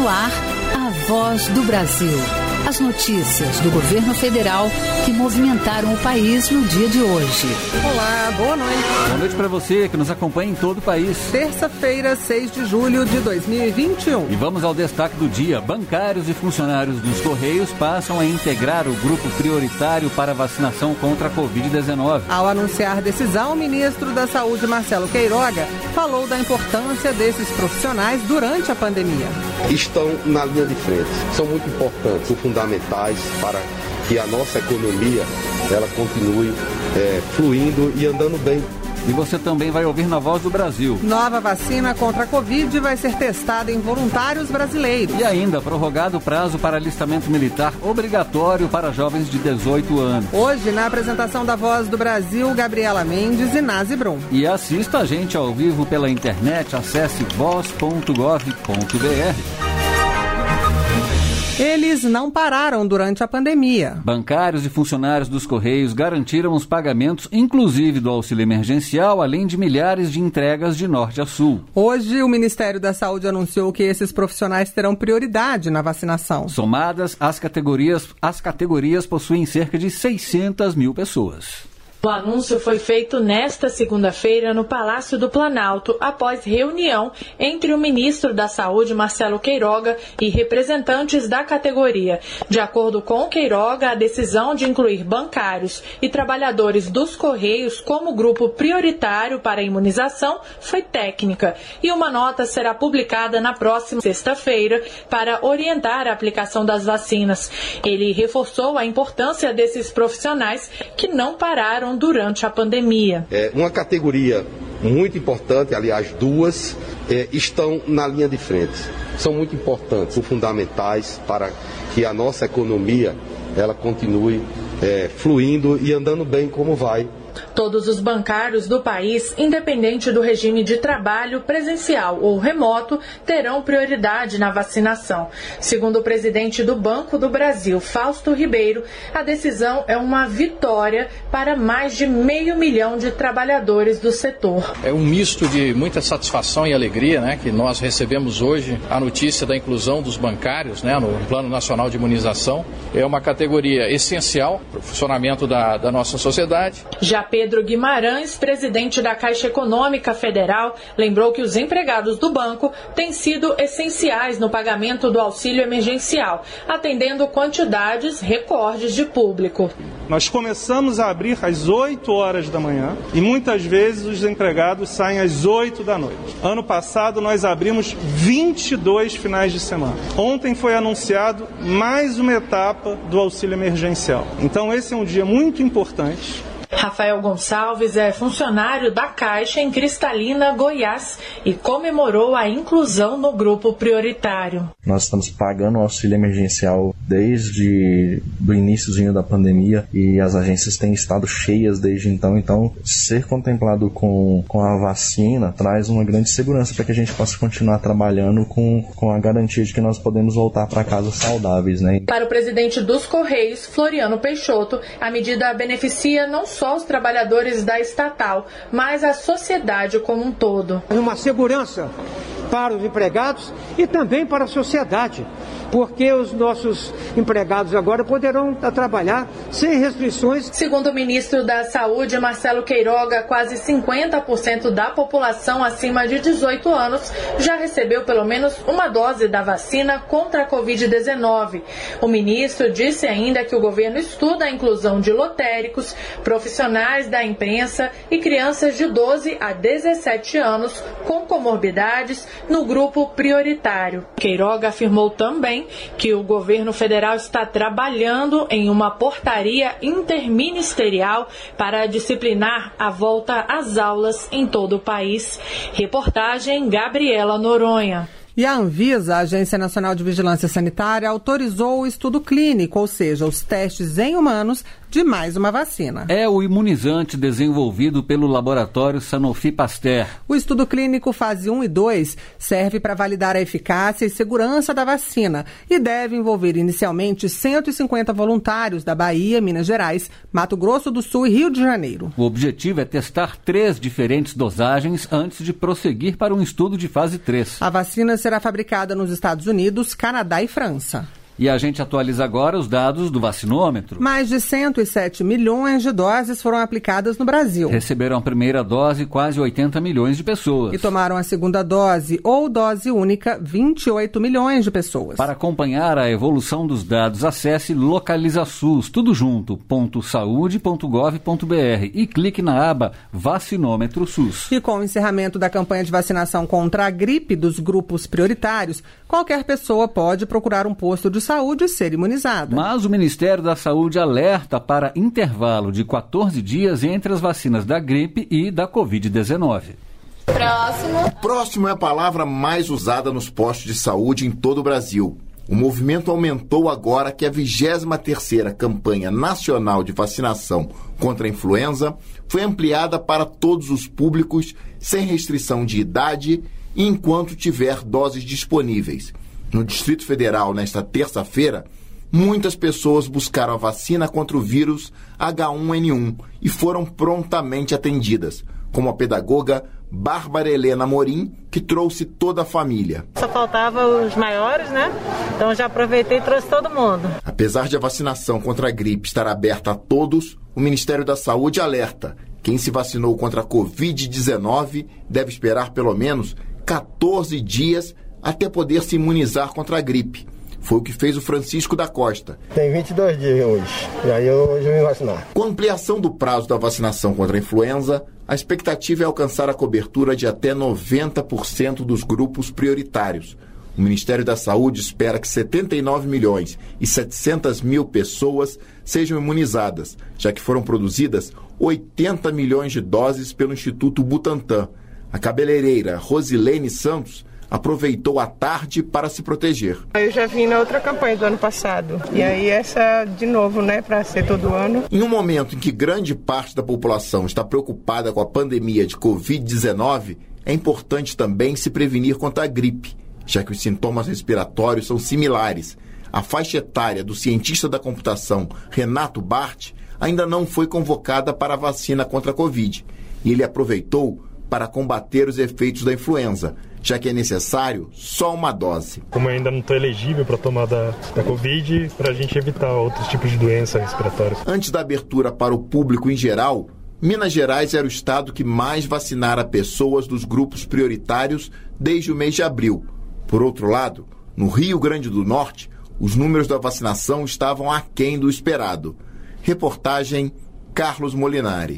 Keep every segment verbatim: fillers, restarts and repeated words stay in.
no ar, a Voz do Brasil. As notícias do governo federal que movimentaram o país no dia de hoje. Olá, boa noite. Boa noite para você que nos acompanha em todo o país. Terça-feira, seis de julho de dois mil e vinte e um. E vamos ao destaque do dia. Bancários e funcionários dos Correios passam a integrar o grupo prioritário para a vacinação contra a covid dezenove. Ao anunciar a decisão, o ministro da Saúde, Marcelo Queiroga, falou da importância desses profissionais durante a pandemia. Estão na linha de frente, são muito importantes, são fundamentais para que a nossa economia ela continue é, fluindo e andando bem. E você também vai ouvir na Voz do Brasil. Nova vacina contra a Covid vai ser testada em voluntários brasileiros. E ainda prorrogado o prazo para alistamento militar obrigatório para jovens de dezoito anos. Hoje, na apresentação da Voz do Brasil, Gabriela Mendes e Nazi Brum. E assista a gente ao vivo pela internet, acesse voz ponto gov ponto br. Eles não pararam durante a pandemia. Bancários e funcionários dos Correios garantiram os pagamentos, inclusive do auxílio emergencial, além de milhares de entregas de norte a sul. Hoje, o Ministério da Saúde anunciou que esses profissionais terão prioridade na vacinação. Somadas, as categorias, as categorias possuem cerca de seiscentas mil pessoas. O anúncio foi feito nesta segunda-feira no Palácio do Planalto, após reunião entre o ministro da Saúde, Marcelo Queiroga, e representantes da categoria. De acordo com Queiroga, a decisão de incluir bancários e trabalhadores dos Correios como grupo prioritário para a imunização foi técnica, e uma nota será publicada na próxima sexta-feira para orientar a aplicação das vacinas. Ele reforçou a importância desses profissionais que não pararam durante a pandemia. É uma categoria muito importante, aliás, duas, é, estão na linha de frente. São muito importantes, são fundamentais para que a nossa economia ela continue é, fluindo e andando bem como vai. Todos os bancários do país, independente do regime de trabalho presencial ou remoto, terão prioridade na vacinação. Segundo o presidente do Banco do Brasil, Fausto Ribeiro, a decisão é uma vitória para mais de meio milhão de trabalhadores do setor. É um misto de muita satisfação e alegria, né, que nós recebemos hoje a notícia da inclusão dos bancários, né, no Plano Nacional de Imunização. É uma categoria essencial para o funcionamento da, da nossa sociedade. Já Pedro Guimarães, presidente da Caixa Econômica Federal, lembrou que os empregados do banco têm sido essenciais no pagamento do auxílio emergencial, atendendo quantidades recordes de público. Nós começamos a abrir às oito horas da manhã e muitas vezes os empregados saem às oito da noite. Ano passado nós abrimos vinte e dois finais de semana. Ontem foi anunciado mais uma etapa do auxílio emergencial. Então esse é um dia muito importante. Rafael Gonçalves é funcionário da Caixa em Cristalina, Goiás, e comemorou a inclusão no grupo prioritário. Nós estamos pagando o auxílio emergencial desde o iníciozinho da pandemia e as agências têm estado cheias desde então. Então, ser contemplado com, com a vacina traz uma grande segurança para que a gente possa continuar trabalhando com, com a garantia de que nós podemos voltar para casa saudáveis, né? Para o presidente dos Correios, Floriano Peixoto, a medida beneficia não só os trabalhadores da estatal, mas a sociedade como um todo. Uma segurança para os empregados e também para a sociedade, porque os nossos empregados agora poderão trabalhar sem restrições. Segundo o ministro da Saúde, Marcelo Queiroga, quase cinquenta por cento da população acima de dezoito anos já recebeu pelo menos uma dose da vacina contra a covid dezenove. O ministro disse ainda que o governo estuda a inclusão de lotéricos, profissionais da imprensa e crianças de doze a dezessete anos com comorbidades no grupo prioritário. Queiroga afirmou também que o governo federal está trabalhando em uma portaria interministerial para disciplinar a volta às aulas em todo o país. Reportagem Gabriela Noronha. E a Anvisa, a Agência Nacional de Vigilância Sanitária, autorizou o estudo clínico, ou seja, os testes em humanos de mais uma vacina. É o imunizante desenvolvido pelo laboratório Sanofi Pasteur. O estudo clínico fase um e dois serve para validar a eficácia e segurança da vacina e deve envolver inicialmente cento e cinquenta voluntários da Bahia, Minas Gerais, Mato Grosso do Sul e Rio de Janeiro. O objetivo é testar três diferentes dosagens antes de prosseguir para um estudo de fase três. A vacina será fabricada nos Estados Unidos, Canadá e França. E a gente atualiza agora os dados do vacinômetro. Mais de cento e sete milhões de doses foram aplicadas no Brasil. Receberam a primeira dose quase oitenta milhões de pessoas. E tomaram a segunda dose ou dose única vinte e oito milhões de pessoas. Para acompanhar a evolução dos dados, acesse localizasus, tudo junto, ponto saúde ponto gov ponto br e clique na aba Vacinômetro SUS. E com o encerramento da campanha de vacinação contra a gripe dos grupos prioritários, qualquer pessoa pode procurar um posto de saúde e ser imunizada. Mas o Ministério da Saúde alerta para intervalo de quatorze dias entre as vacinas da gripe e da covid dezenove. Próximo. Próximo é a palavra mais usada nos postos de saúde em todo o Brasil. O movimento aumentou agora que a vigésima terceira campanha nacional de vacinação contra a influenza foi ampliada para todos os públicos, sem restrição de idade e enquanto tiver doses disponíveis. No Distrito Federal, nesta terça-feira, muitas pessoas buscaram a vacina contra o vírus agá um ene um e foram prontamente atendidas, como a pedagoga Bárbara Helena Morim, que trouxe toda a família. Só faltava os maiores, né? Então já aproveitei e trouxe todo mundo. Apesar de a vacinação contra a gripe estar aberta a todos, o Ministério da Saúde alerta: quem se vacinou contra a covid dezenove deve esperar pelo menos quatorze dias até poder se imunizar contra a gripe. Foi o que fez o Francisco da Costa. Tem vinte e dois dias hoje, e aí eu, hoje eu vim vacinar. Com a ampliação do prazo da vacinação contra a influenza, a expectativa é alcançar a cobertura de até noventa por cento dos grupos prioritários. O Ministério da Saúde espera que setenta e nove milhões e setecentas mil pessoas sejam imunizadas, já que foram produzidas oitenta milhões de doses pelo Instituto Butantan. A cabeleireira Rosilene Santos aproveitou a tarde para se proteger. Eu já vim na outra campanha do ano passado, e aí essa de novo, né, para ser todo ano. Em um momento em que grande parte da população está preocupada com a pandemia de covid dezenove, é importante também se prevenir contra a gripe, já que os sintomas respiratórios são similares. A faixa etária do cientista da computação Renato Bart ainda não foi convocada para a vacina contra a Covid, e ele aproveitou para combater os efeitos da influenza, já que é necessário só uma dose. Como eu ainda não estou elegível para tomar da, da Covid, para a gente evitar outros tipos de doenças respiratórias. Antes da abertura para o público em geral, Minas Gerais era o estado que mais vacinara pessoas dos grupos prioritários desde o mês de abril. Por outro lado, no Rio Grande do Norte, os números da vacinação estavam aquém do esperado. Reportagem Carlos Molinari.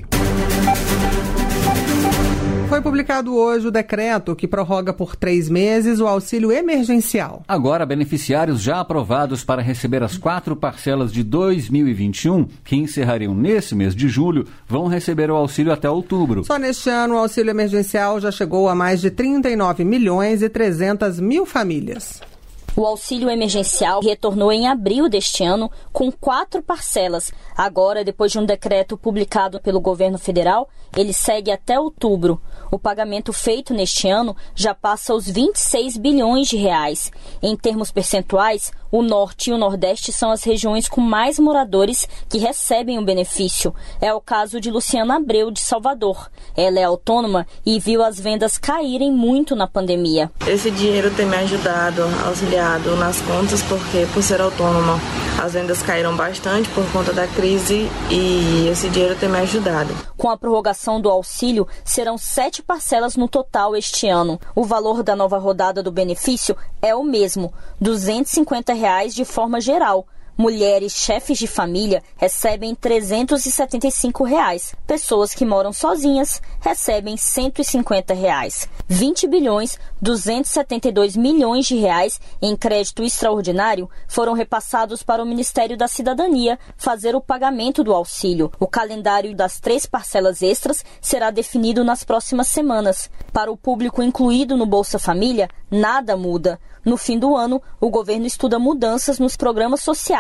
Foi publicado hoje o decreto que prorroga por três meses o auxílio emergencial. Agora, beneficiários já aprovados para receber as quatro parcelas de dois mil e vinte e um, que encerrariam nesse mês de julho, vão receber o auxílio até outubro. Só neste ano, o auxílio emergencial já chegou a mais de trinta e nove milhões e trezentas mil famílias. O auxílio emergencial retornou em abril deste ano com quatro parcelas. Agora, depois de um decreto publicado pelo governo federal, ele segue até outubro. O pagamento feito neste ano já passa os vinte e seis bilhões de reais. Em termos percentuais, o Norte e o Nordeste são as regiões com mais moradores que recebem o benefício. É o caso de Luciana Abreu, de Salvador. Ela é autônoma e viu as vendas caírem muito na pandemia. Esse dinheiro tem me ajudado, auxiliado nas contas, porque por ser autônoma as vendas caíram bastante por conta da crise e esse dinheiro tem me ajudado. Com a prorrogação do auxílio, serão sete parcelas no total este ano. O valor da nova rodada do benefício é o mesmo, duzentos e cinquenta reais de forma geral. Mulheres chefes de família recebem trezentos e setenta e cinco reais. Pessoas que moram sozinhas recebem cento e cinquenta reais. vinte bilhões duzentos e setenta e dois milhões de reais em crédito extraordinário foram repassados para o Ministério da Cidadania fazer o pagamento do auxílio. O calendário das três parcelas extras será definido nas próximas semanas. Para o público incluído no Bolsa Família, nada muda. No fim do ano, o governo estuda mudanças nos programas sociais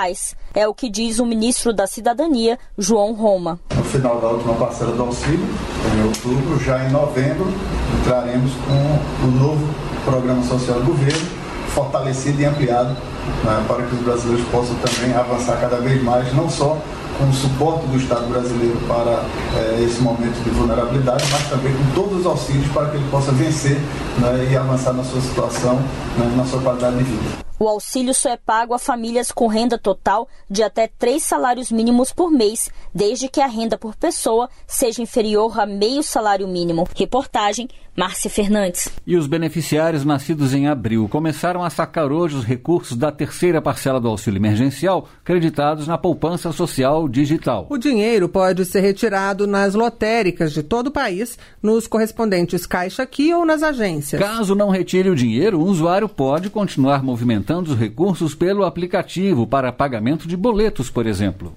reais. É o que diz o ministro da Cidadania, João Roma. No final da última parcela do auxílio, em outubro, já em novembro, entraremos com o novo programa social do governo, fortalecido e ampliado, né, para que os brasileiros possam também avançar cada vez mais, não só com o suporte do Estado brasileiro para eh, esse momento de vulnerabilidade, mas também com todos os auxílios para que ele possa vencer, né, e avançar na sua situação, né, na sua qualidade de vida. O auxílio só é pago a famílias com renda total de até três salários mínimos por mês, desde que a renda por pessoa seja inferior a meio salário mínimo. Reportagem, Márcia Fernandes. E os beneficiários nascidos em abril começaram a sacar hoje os recursos da terceira parcela do auxílio emergencial, creditados na poupança social digital. O dinheiro pode ser retirado nas lotéricas de todo o país, nos correspondentes Caixa Aqui ou nas agências. Caso não retire o dinheiro, o usuário pode continuar movimentando os recursos pelo aplicativo para pagamento de boletos, por exemplo.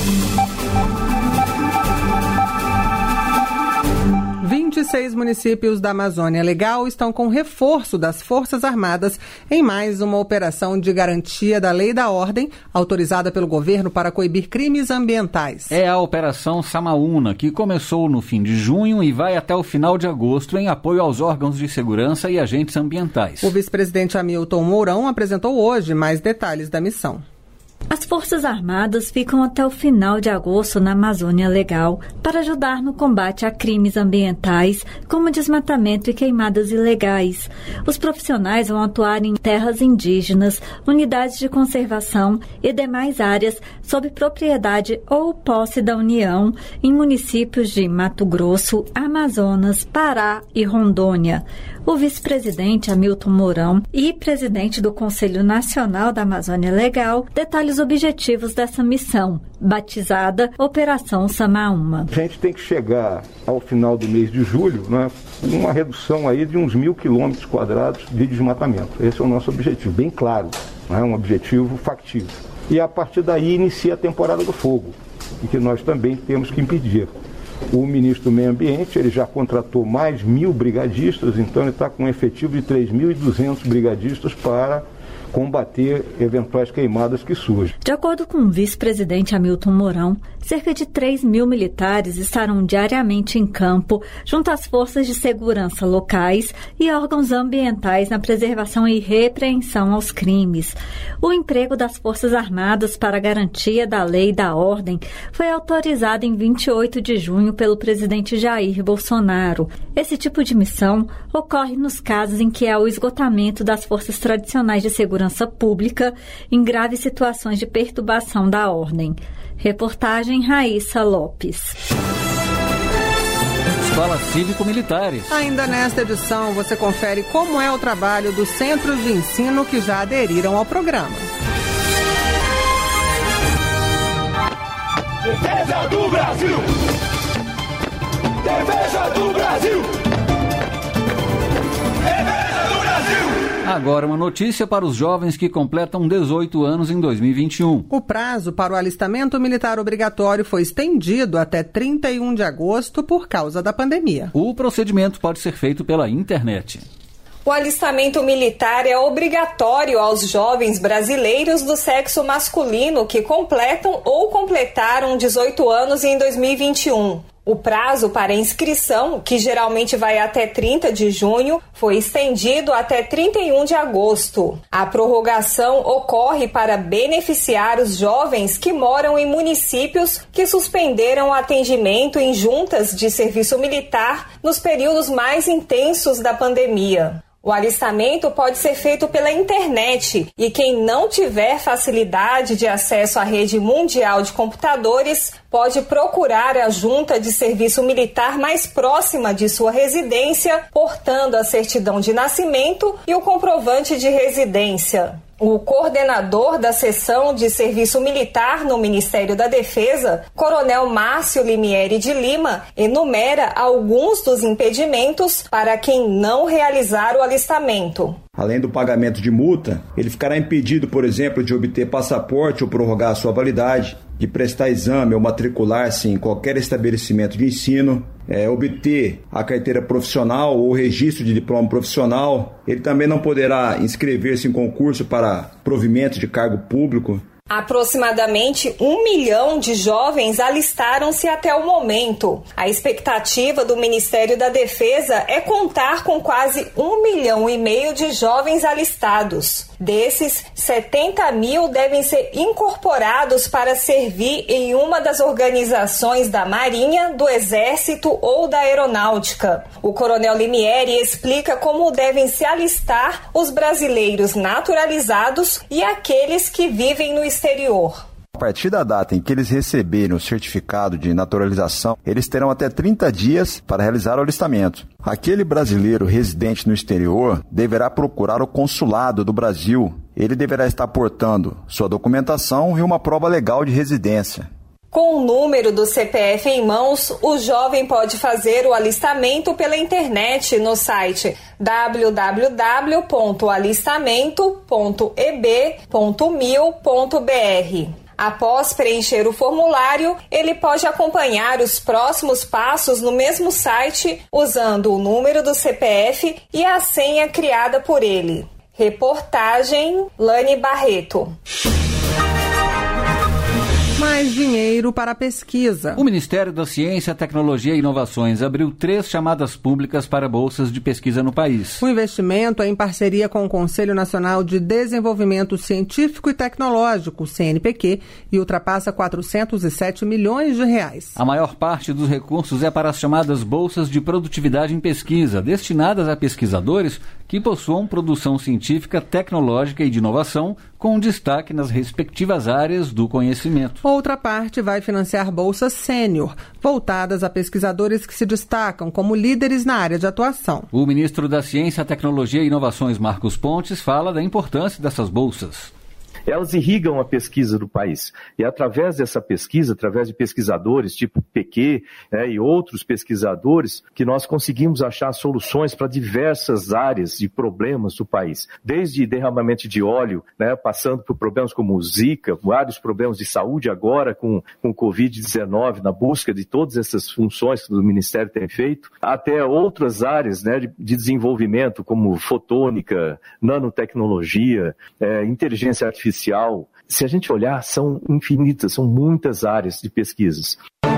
vinte e seis municípios da Amazônia Legal estão com reforço das Forças Armadas em mais uma operação de garantia da lei e da ordem, autorizada pelo governo para coibir crimes ambientais. É a Operação Samaúna, que começou no fim de junho e vai até o final de agosto em apoio aos órgãos de segurança e agentes ambientais. O vice-presidente Hamilton Mourão apresentou hoje mais detalhes da missão. As Forças Armadas ficam até o final de agosto na Amazônia Legal para ajudar no combate a crimes ambientais, como desmatamento e queimadas ilegais. Os profissionais vão atuar em terras indígenas, unidades de conservação e demais áreas sob propriedade ou posse da União em municípios de Mato Grosso, Amazonas, Pará e Rondônia. O vice-presidente Hamilton Mourão e presidente do Conselho Nacional da Amazônia Legal detalham os objetivos dessa missão, batizada Operação Samaúma. A gente tem que chegar ao final do mês de julho, né, uma redução aí de uns mil quilômetros quadrados de desmatamento. Esse é o nosso objetivo, bem claro, né, um objetivo factível. E a partir daí inicia a temporada do fogo, e que nós também temos que impedir. O ministro do Meio Ambiente ele já contratou mais mil brigadistas, então ele está com um efetivo de três mil e duzentos brigadistas para combater eventuais queimadas que surgem. De acordo com o vice-presidente Hamilton Mourão, cerca de três mil militares estarão diariamente em campo, junto às forças de segurança locais e órgãos ambientais na preservação e repreensão aos crimes. O emprego das Forças Armadas para a garantia da lei e da ordem foi autorizado em vinte e oito de junho pelo presidente Jair Bolsonaro. Esse tipo de missão ocorre nos casos em que há o esgotamento das forças tradicionais de segurança pública em graves situações de perturbação da ordem. Reportagem Raíssa Lopes. Escolas Cívico-Militares. Ainda nesta edição você confere como é o trabalho dos centros de ensino que já aderiram ao programa. Defesa do Brasil! Defesa do Brasil! Agora uma notícia para os jovens que completam dezoito anos em dois mil e vinte e um. O prazo para o alistamento militar obrigatório foi estendido até trinta e um de agosto por causa da pandemia. O procedimento pode ser feito pela internet. O alistamento militar é obrigatório aos jovens brasileiros do sexo masculino que completam ou completaram dezoito anos em dois mil e vinte e um. O prazo para inscrição, que geralmente vai até trinta de junho, foi estendido até trinta e um de agosto. A prorrogação ocorre para beneficiar os jovens que moram em municípios que suspenderam o atendimento em juntas de serviço militar nos períodos mais intensos da pandemia. O alistamento pode ser feito pela internet e quem não tiver facilidade de acesso à rede mundial de computadores pode procurar a junta de serviço militar mais próxima de sua residência, portando a certidão de nascimento e o comprovante de residência. O coordenador da seção de serviço militar no Ministério da Defesa, Coronel Márcio Limieri de Lima, enumera alguns dos impedimentos para quem não realizar o alistamento. Além do pagamento de multa, ele ficará impedido, por exemplo, de obter passaporte ou prorrogar sua validade, de prestar exame ou matricular-se em qualquer estabelecimento de ensino, é, obter a carteira profissional ou registro de diploma profissional. Ele também não poderá inscrever-se em concurso para provimento de cargo público. Aproximadamente um milhão de jovens alistaram-se até o momento. A expectativa do Ministério da Defesa é contar com quase um milhão e meio de jovens alistados. Desses, setenta mil devem ser incorporados para servir em uma das organizações da Marinha, do Exército ou da Aeronáutica. O Coronel Limieri explica como devem se alistar os brasileiros naturalizados e aqueles que vivem no exterior. A partir da data em que eles receberem o certificado de naturalização, eles terão até trinta dias para realizar o alistamento. Aquele brasileiro residente no exterior deverá procurar o consulado do Brasil. Ele deverá estar portando sua documentação e uma prova legal de residência. Com o número do C P F em mãos, o jovem pode fazer o alistamento pela internet no site w w w ponto alistamento ponto e b ponto mil ponto b r. Após preencher o formulário, ele pode acompanhar os próximos passos no mesmo site usando o número do C P F e a senha criada por ele. Reportagem Lani Barreto. Mais dinheiro para a pesquisa. O Ministério da Ciência, Tecnologia e Inovações abriu três chamadas públicas para bolsas de pesquisa no país. O investimento é em parceria com o Conselho Nacional de Desenvolvimento Científico e Tecnológico, C N P Q, e ultrapassa quatrocentos e sete milhões de reais. A maior parte dos recursos é para as chamadas bolsas de produtividade em pesquisa, destinadas a pesquisadores que possuam produção científica, tecnológica e de inovação, com destaque nas respectivas áreas do conhecimento. Outra parte vai financiar bolsas sênior, voltadas a pesquisadores que se destacam como líderes na área de atuação. O ministro da Ciência, Tecnologia e Inovações, Marcos Pontes, fala da importância dessas bolsas. Elas irrigam a pesquisa do país. E através dessa pesquisa, através de pesquisadores tipo P Q né, e outros pesquisadores, que nós conseguimos achar soluções para diversas áreas de problemas do país. Desde derramamento de óleo, né, passando por problemas como o Zika, vários problemas de saúde agora com o covid dezenove, na busca de todas essas funções que o Ministério tem feito, até outras áreas né, de, de desenvolvimento como fotônica, nanotecnologia, é, inteligência artificial. Se a gente olhar, são infinitas, são muitas áreas de pesquisas.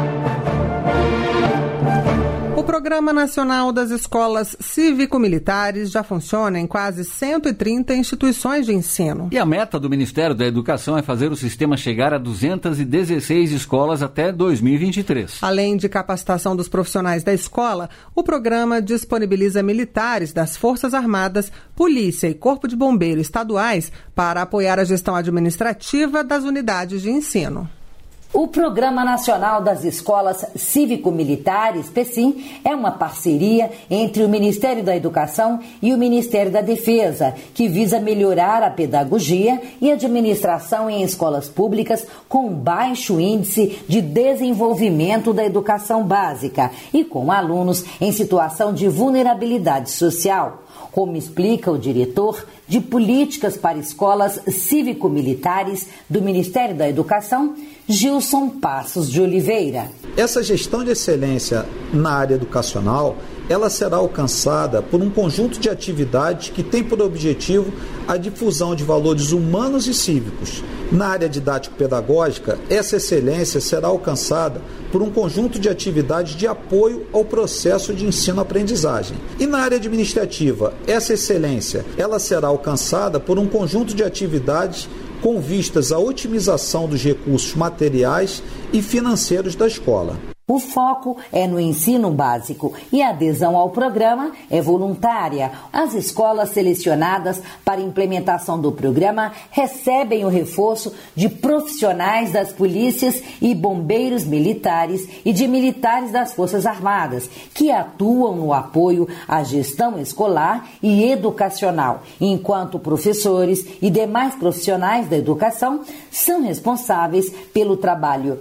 O Programa Nacional das Escolas Cívico-Militares já funciona em quase cento e trinta instituições de ensino. E a meta do Ministério da Educação é fazer o sistema chegar a duzentas e dezesseis escolas até dois mil e vinte e três. Além de capacitação dos profissionais da escola, o programa disponibiliza militares das Forças Armadas, Polícia e Corpo de Bombeiro estaduais para apoiar a gestão administrativa das unidades de ensino. O Programa Nacional das Escolas Cívico-Militares, PECIM, é uma parceria entre o Ministério da Educação e o Ministério da Defesa, que visa melhorar a pedagogia e administração em escolas públicas com baixo índice de desenvolvimento da educação básica e com alunos em situação de vulnerabilidade social. Como explica o diretor de Políticas para Escolas Cívico-Militares do Ministério da Educação, Gilson Passos de Oliveira. Essa gestão de excelência na área educacional, ela será alcançada por um conjunto de atividades que tem por objetivo a difusão de valores humanos e cívicos. Na área didático-pedagógica, essa excelência será alcançada por um conjunto de atividades de apoio ao processo de ensino-aprendizagem. E na área administrativa, essa excelência ela será alcançada por um conjunto de atividades com vistas à otimização dos recursos materiais e financeiros da escola. O foco é no ensino básico e a adesão ao programa é voluntária. As escolas selecionadas para implementação do programa recebem o reforço de profissionais das polícias e bombeiros militares e de militares das Forças Armadas, que atuam no apoio à gestão escolar e educacional, enquanto professores e demais profissionais da educação são responsáveis pelo trabalho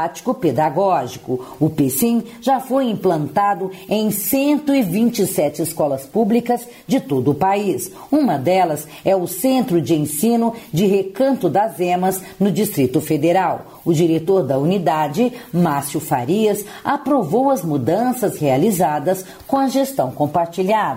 didático-pedagógico. O PECIM já foi implantado em cento e vinte e sete escolas públicas de todo o país. Uma delas é o Centro de Ensino de Recanto das Emas, no Distrito Federal. O diretor da unidade, Márcio Farias, aprovou as mudanças realizadas com a gestão compartilhada.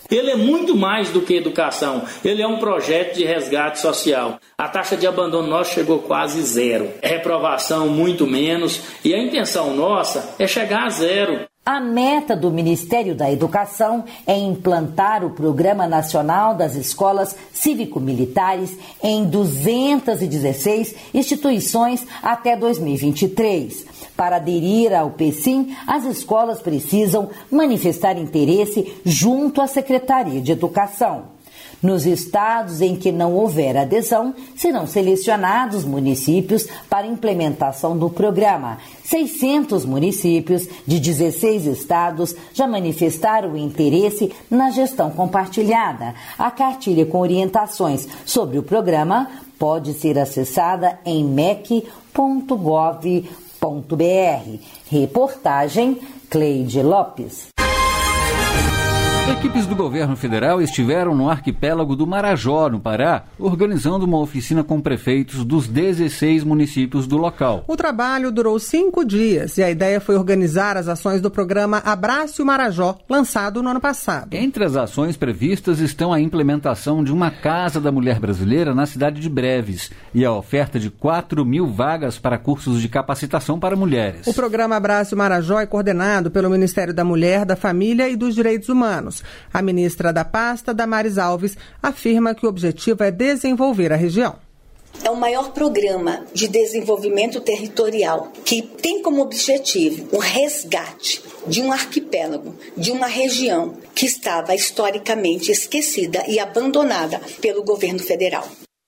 Ele é muito mais do que educação, ele é um projeto de resgate social. A taxa de abandono nossa chegou quase zero, reprovação muito menos, e a intenção nossa é chegar a zero. A meta do Ministério da Educação é implantar o Programa Nacional das Escolas Cívico-Militares em duzentas e dezesseis instituições até dois mil e vinte e três. Para aderir ao PECIM, as escolas precisam manifestar interesse junto à Secretaria de Educação. Nos estados em que não houver adesão, serão selecionados municípios para implementação do programa. seiscentos municípios de dezesseis estados já manifestaram interesse na gestão compartilhada. A cartilha com orientações sobre o programa pode ser acessada em mec ponto gov ponto br. Reportagem Cleide Lopes. Equipes do governo federal estiveram no arquipélago do Marajó, no Pará, organizando uma oficina com prefeitos dos dezesseis municípios do local. O trabalho durou cinco dias e a ideia foi organizar as ações do programa Abrace o Marajó, lançado no ano passado. Entre as ações previstas estão a implementação de uma Casa da Mulher Brasileira na cidade de Breves e a oferta de quatro mil vagas para cursos de capacitação para mulheres. O programa Abrace o Marajó é coordenado pelo Ministério da Mulher, da Família e dos Direitos Humanos. A ministra da pasta, Damares Alves, afirma que o objetivo é desenvolver a região. É o maior programa de desenvolvimento territorial que tem como objetivo o resgate de um arquipélago, de uma região que estava historicamente esquecida e abandonada pelo governo federal.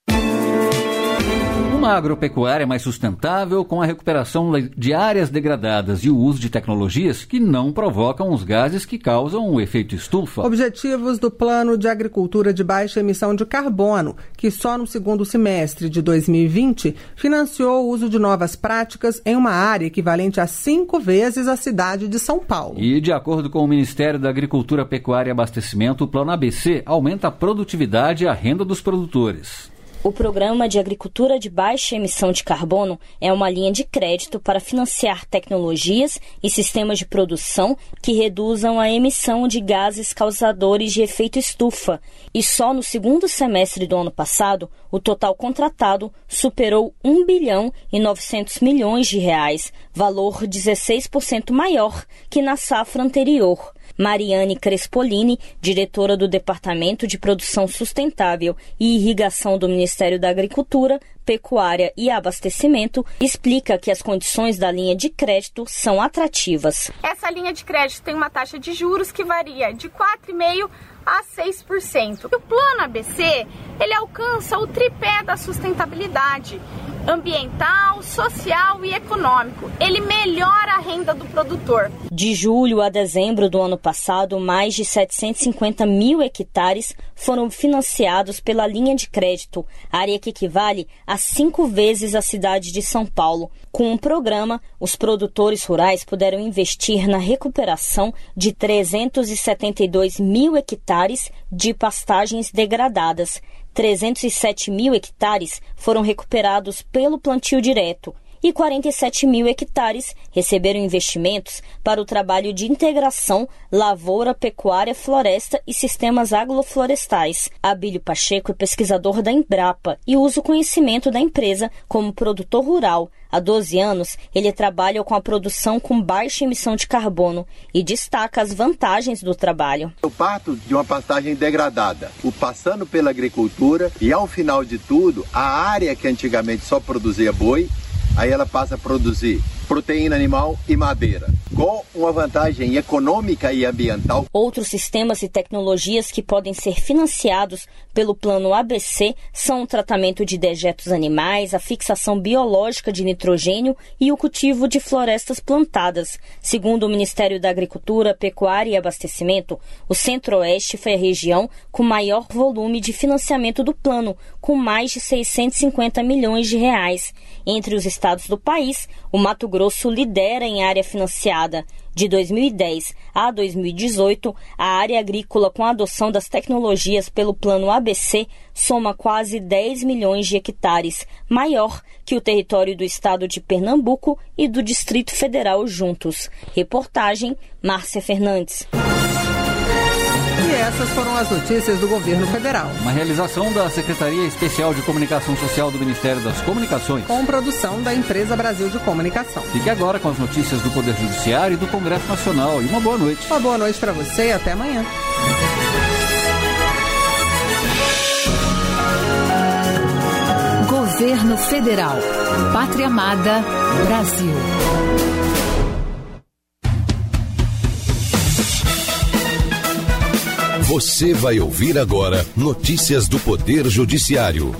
Uma agropecuária mais sustentável com a recuperação de áreas degradadas e o uso de tecnologias que não provocam os gases que causam o efeito estufa. Objetivos do Plano de Agricultura de Baixa Emissão de Carbono, que só no segundo semestre de dois mil e vinte financiou o uso de novas práticas em uma área equivalente a cinco vezes a cidade de São Paulo. E de acordo com o Ministério da Agricultura, Pecuária e Abastecimento, o Plano A B C aumenta a produtividade e a renda dos produtores. O Programa de Agricultura de Baixa Emissão de Carbono é uma linha de crédito para financiar tecnologias e sistemas de produção que reduzam a emissão de gases causadores de efeito estufa. E só no segundo semestre do ano passado, o total contratado superou um bilhão e novecentos milhões de reais, valor dezesseis por cento maior que na safra anterior. Mariane Crespolini, diretora do Departamento de Produção Sustentável e Irrigação do Ministério da Agricultura, Pecuária e Abastecimento, explica que as condições da linha de crédito são atrativas. Essa linha de crédito tem uma taxa de juros que varia de quatro vírgula cinco por cento a seis por cento. O Plano A B C, ele alcança o tripé da sustentabilidade ambiental, social e econômico. Ele melhora a renda do produtor. De julho a dezembro do ano passado, mais de setecentos e cinquenta mil hectares foram financiados pela linha de crédito, área que equivale a cinco vezes a cidade de São Paulo. Com o programa, os produtores rurais puderam investir na recuperação de trezentos e setenta e dois mil hectares de pastagens degradadas. trezentos e sete mil hectares foram recuperados pelo plantio direto e quarenta e sete mil hectares receberam investimentos para o trabalho de integração lavoura, pecuária, floresta e sistemas agroflorestais. Abílio Pacheco é pesquisador da Embrapa e usa o conhecimento da empresa como produtor rural. Há doze anos, ele trabalha com a produção com baixa emissão de carbono e destaca as vantagens do trabalho. Eu parto de uma pastagem degradada, o passando pela agricultura e, ao final de tudo, a área que antigamente só produzia boi, aí ela passa a produzir proteína animal e madeira, com uma vantagem econômica e ambiental. Outros sistemas e tecnologias que podem ser financiados pelo Plano A B C são o tratamento de dejetos animais, a fixação biológica de nitrogênio e o cultivo de florestas plantadas. Segundo o Ministério da Agricultura, Pecuária e Abastecimento, o Centro-Oeste foi a região com maior volume de financiamento do plano, com mais de seiscentos e cinquenta milhões de reais. Entre os estados do país, o Mato Grosso lidera em área financiada. De dois mil e dez a dois mil e dezoito, a área agrícola com a adoção das tecnologias pelo Plano A B C soma quase dez milhões de hectares, maior que o território do estado de Pernambuco e do Distrito Federal juntos. Reportagem, Márcia Fernandes. E essas foram as notícias do governo federal. Uma realização da Secretaria Especial de Comunicação Social do Ministério das Comunicações. Com produção da Empresa Brasil de Comunicação. Fique agora com as notícias do Poder Judiciário e do Congresso Nacional. E uma boa noite. Uma boa noite para você e até amanhã. Governo Federal. Pátria Amada, Brasil. Você vai ouvir agora notícias do Poder Judiciário.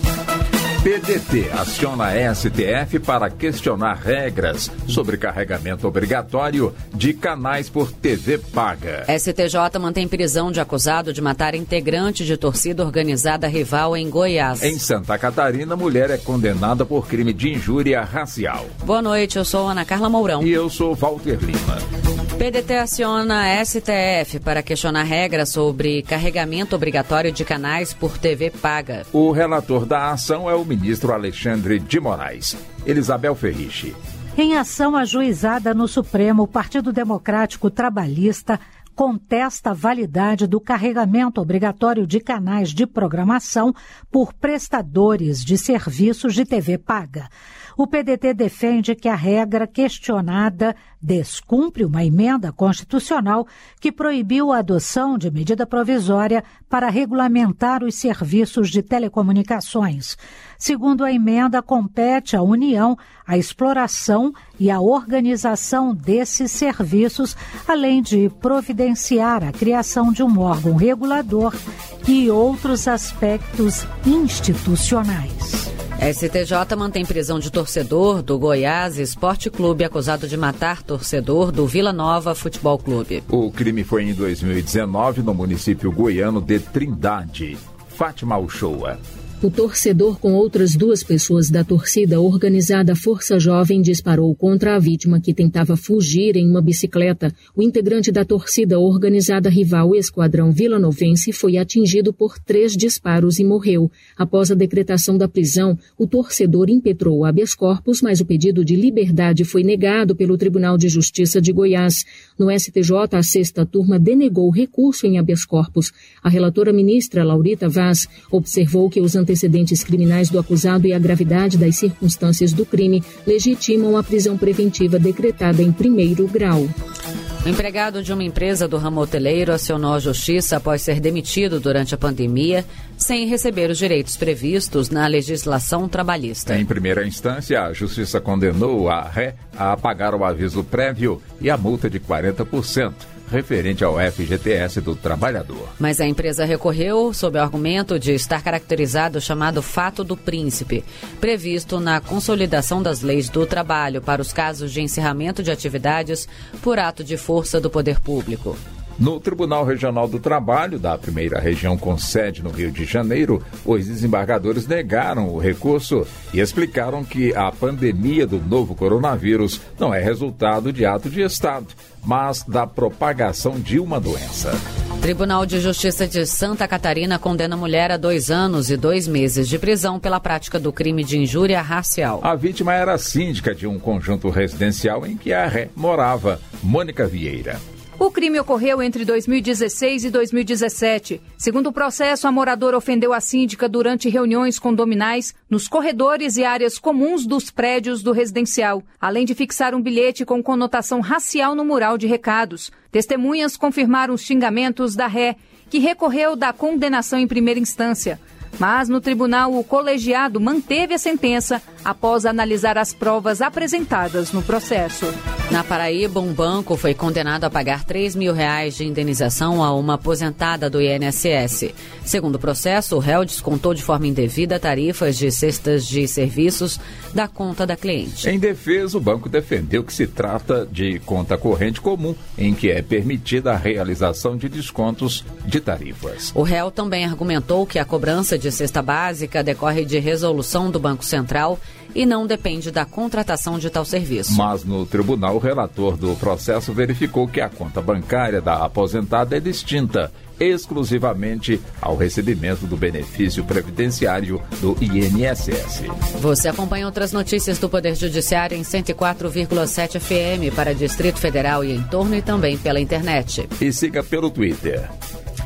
P D T aciona a S T F para questionar regras sobre carregamento obrigatório de canais por T V paga. S T J mantém prisão de acusado de matar integrante de torcida organizada rival em Goiás. Em Santa Catarina, mulher é condenada por crime de injúria racial. Boa noite, eu sou Ana Carla Mourão. E eu sou Walter Lima. P D T aciona a S T F para questionar regras sobre carregamento obrigatório de canais por T V paga. O relator da ação é o ministro Alexandre de Moraes. Elisabel Ferriche. Em ação ajuizada no Supremo, o Partido Democrático Trabalhista contesta a validade do carregamento obrigatório de canais de programação por prestadores de serviços de T V paga. O P D T defende que a regra questionada descumpre uma emenda constitucional que proibiu a adoção de medida provisória para regulamentar os serviços de telecomunicações. Segundo a emenda, compete à União a exploração e a organização desses serviços, além de providenciar a criação de um órgão regulador e outros aspectos institucionais. S T J mantém prisão de torcedor do Goiás Esporte Clube acusado de matar torcedor do Vila Nova Futebol Clube. O crime foi em dois mil e dezenove no município goiano de Trindade. Fátima Uchoa. O torcedor com outras duas pessoas da torcida organizada Força Jovem disparou contra a vítima que tentava fugir em uma bicicleta. O integrante da torcida organizada rival Esquadrão Vilanovense foi atingido por três disparos e morreu. Após a decretação da prisão, o torcedor impetrou habeas corpus, mas o pedido de liberdade foi negado pelo Tribunal de Justiça de Goiás. No S T J, a sexta turma denegou recurso em habeas corpus. A relatora ministra Laurita Vaz observou que os antecedentes antecedentes criminais do acusado e a gravidade das circunstâncias do crime legitimam a prisão preventiva decretada em primeiro grau. O empregado de uma empresa do ramo hoteleiro acionou a justiça após ser demitido durante a pandemia, sem receber os direitos previstos na legislação trabalhista. Em primeira instância, a justiça condenou a ré a pagar o aviso prévio e a multa de quarenta por cento. Referente ao F G T S do trabalhador. Mas a empresa recorreu sob o argumento de estar caracterizado o chamado fato do príncipe, previsto na consolidação das leis do trabalho para os casos de encerramento de atividades por ato de força do poder público. No Tribunal Regional do Trabalho, da primeira região com sede no Rio de Janeiro, os desembargadores negaram o recurso e explicaram que a pandemia do novo coronavírus não é resultado de ato de Estado, mas da propagação de uma doença. Tribunal de Justiça de Santa Catarina condena a mulher a dois anos e dois meses de prisão pela prática do crime de injúria racial. A vítima era síndica de um conjunto residencial em que a ré morava, Mônica Vieira. O crime ocorreu entre dois mil e dezesseis e dois mil e dezessete. Segundo o processo, a moradora ofendeu a síndica durante reuniões condominais nos corredores e áreas comuns dos prédios do residencial, além de fixar um bilhete com conotação racial no mural de recados. Testemunhas confirmaram os xingamentos da ré, que recorreu da condenação em primeira instância. Mas no tribunal o colegiado manteve a sentença após analisar as provas apresentadas no processo. Na Paraíba, um banco foi condenado a pagar três mil reais de indenização a uma aposentada do I N S S. Segundo o processo, o réu descontou de forma indevida tarifas de cestas de serviços da conta da cliente. Em defesa, o banco defendeu que se trata de conta corrente comum, em que é permitida a realização de descontos de tarifas. O réu também argumentou que a cobrança de cesta básica decorre de resolução do Banco Central e não depende da contratação de tal serviço. Mas no tribunal, o relator do processo verificou que a conta bancária da aposentada é distinta exclusivamente ao recebimento do benefício previdenciário do I N S S. Você acompanha outras notícias do Poder Judiciário em cento e quatro vírgula sete F M para Distrito Federal e em torno e também pela internet. E siga pelo Twitter.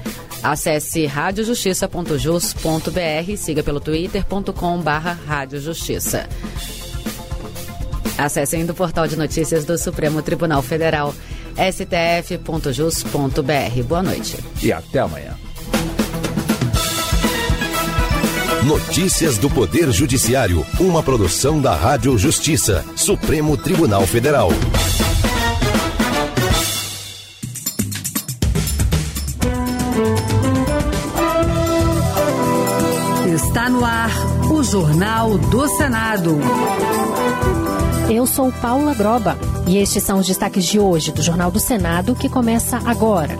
Acesse rádio justiça ponto jus ponto b r e siga pelo twitter ponto com barra rádio justiça. Acesse ainda o portal de notícias do Supremo Tribunal Federal, s t f ponto jus ponto b r. Boa noite. E até amanhã. Notícias do Poder Judiciário, uma produção da Rádio Justiça, Supremo Tribunal Federal. Está no ar o Jornal do Senado. Eu sou Paula Groba e estes são os destaques de hoje do Jornal do Senado, que começa agora.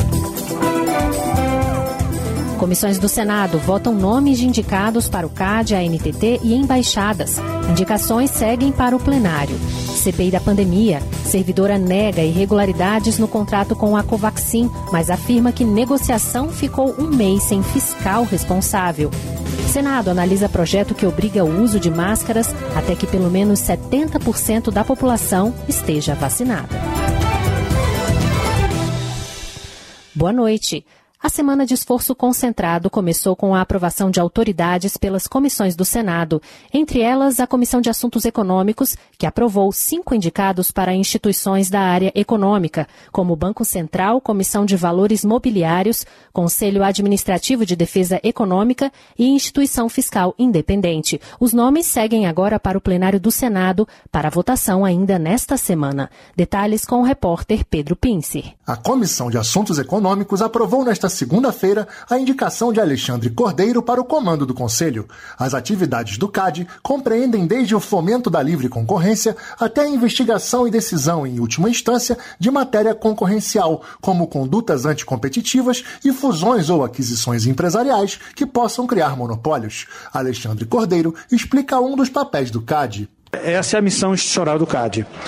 Comissões do Senado votam nomes de indicados para o C A D, a N T T e embaixadas. Indicações seguem para o plenário. C P I da pandemia. Servidora nega irregularidades no contrato com a Covaxin, mas afirma que negociação ficou um mês sem fiscal responsável. Senado analisa projeto que obriga o uso de máscaras até que pelo menos setenta por cento da população esteja vacinada. Boa noite. A semana de esforço concentrado começou com a aprovação de autoridades pelas comissões do Senado, entre elas a Comissão de Assuntos Econômicos, que aprovou cinco indicados para instituições da área econômica, como o Banco Central, Comissão de Valores Mobiliários, Conselho Administrativo de Defesa Econômica e Instituição Fiscal Independente. Os nomes seguem agora para o plenário do Senado, para votação ainda nesta semana. Detalhes com o repórter Pedro Pincer. A Comissão de Assuntos Econômicos aprovou nesta segunda-feira a indicação de Alexandre Cordeiro para o comando do Conselho. As atividades do C A D compreendem desde o fomento da livre concorrência até a investigação e decisão, em última instância, de matéria concorrencial, como condutas anticompetitivas e fusões ou aquisições empresariais que possam criar monopólios. Alexandre Cordeiro explica um dos papéis do C A D. Essa é a missão institucional do C A D.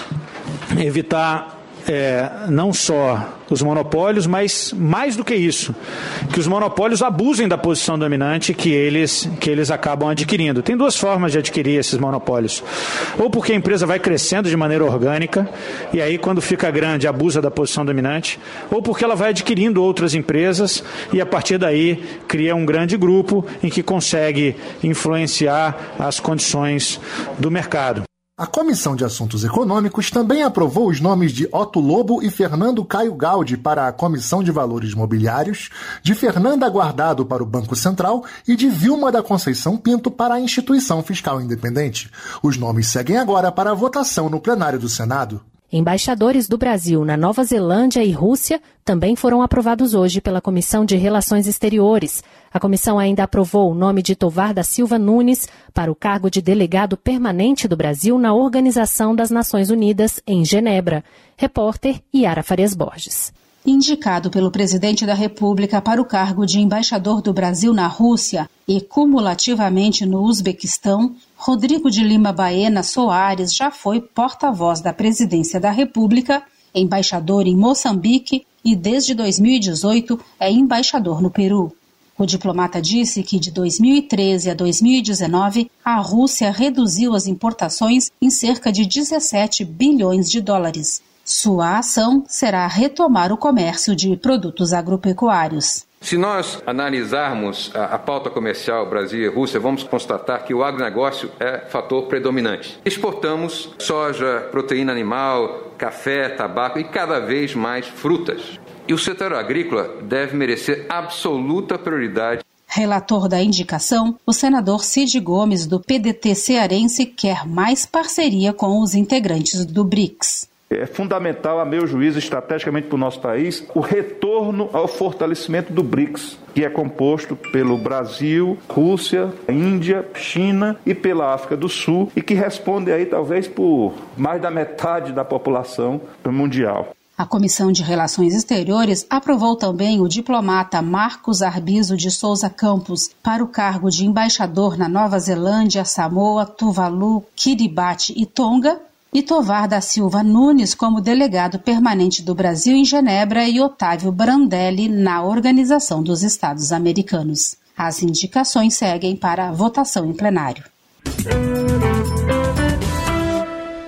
Evitar É, não só os monopólios, mas mais do que isso, que os monopólios abusem da posição dominante que eles, que eles acabam adquirindo. Tem duas formas de adquirir esses monopólios. Ou porque a empresa vai crescendo de maneira orgânica, e aí quando fica grande abusa da posição dominante, ou porque ela vai adquirindo outras empresas e a partir daí cria um grande grupo em que consegue influenciar as condições do mercado. A Comissão de Assuntos Econômicos também aprovou os nomes de Otto Lobo e Fernando Caio Gaudi para a Comissão de Valores Mobiliários, de Fernanda Guardado para o Banco Central e de Vilma da Conceição Pinto para a Instituição Fiscal Independente. Os nomes seguem agora para a votação no plenário do Senado. Embaixadores do Brasil na Nova Zelândia e Rússia também foram aprovados hoje pela Comissão de Relações Exteriores. A comissão ainda aprovou o nome de Tovar da Silva Nunes para o cargo de delegado permanente do Brasil na Organização das Nações Unidas em Genebra. Repórter Yara Farias Borges. Indicado pelo presidente da República para o cargo de embaixador do Brasil na Rússia e cumulativamente no Uzbequistão, Rodrigo de Lima Baena Soares já foi porta-voz da presidência da República, embaixador em Moçambique e desde dois mil e dezoito é embaixador no Peru. O diplomata disse que de dois mil e treze a dois mil e dezenove, a Rússia reduziu as importações em cerca de dezessete bilhões de dólares. Sua ação será retomar o comércio de produtos agropecuários. Se nós analisarmos a, a pauta comercial Brasil e Rússia, vamos constatar que o agronegócio é fator predominante. Exportamos soja, proteína animal, café, tabaco e cada vez mais frutas. E o setor agrícola deve merecer absoluta prioridade. Relator da indicação, o senador Cid Gomes, do P D T cearense, quer mais parceria com os integrantes do BRICS. É fundamental, a meu juízo, estrategicamente para o nosso país, o retorno ao fortalecimento do BRICS, que é composto pelo Brasil, Rússia, Índia, China e pela África do Sul, e que responde aí talvez por mais da metade da população mundial. A Comissão de Relações Exteriores aprovou também o diplomata Marcos Arbizo de Souza Campos para o cargo de embaixador na Nova Zelândia, Samoa, Tuvalu, Kiribati e Tonga, e Tovar da Silva Nunes como delegado permanente do Brasil em Genebra e Otávio Brandelli na Organização dos Estados Americanos. As indicações seguem para a votação em plenário.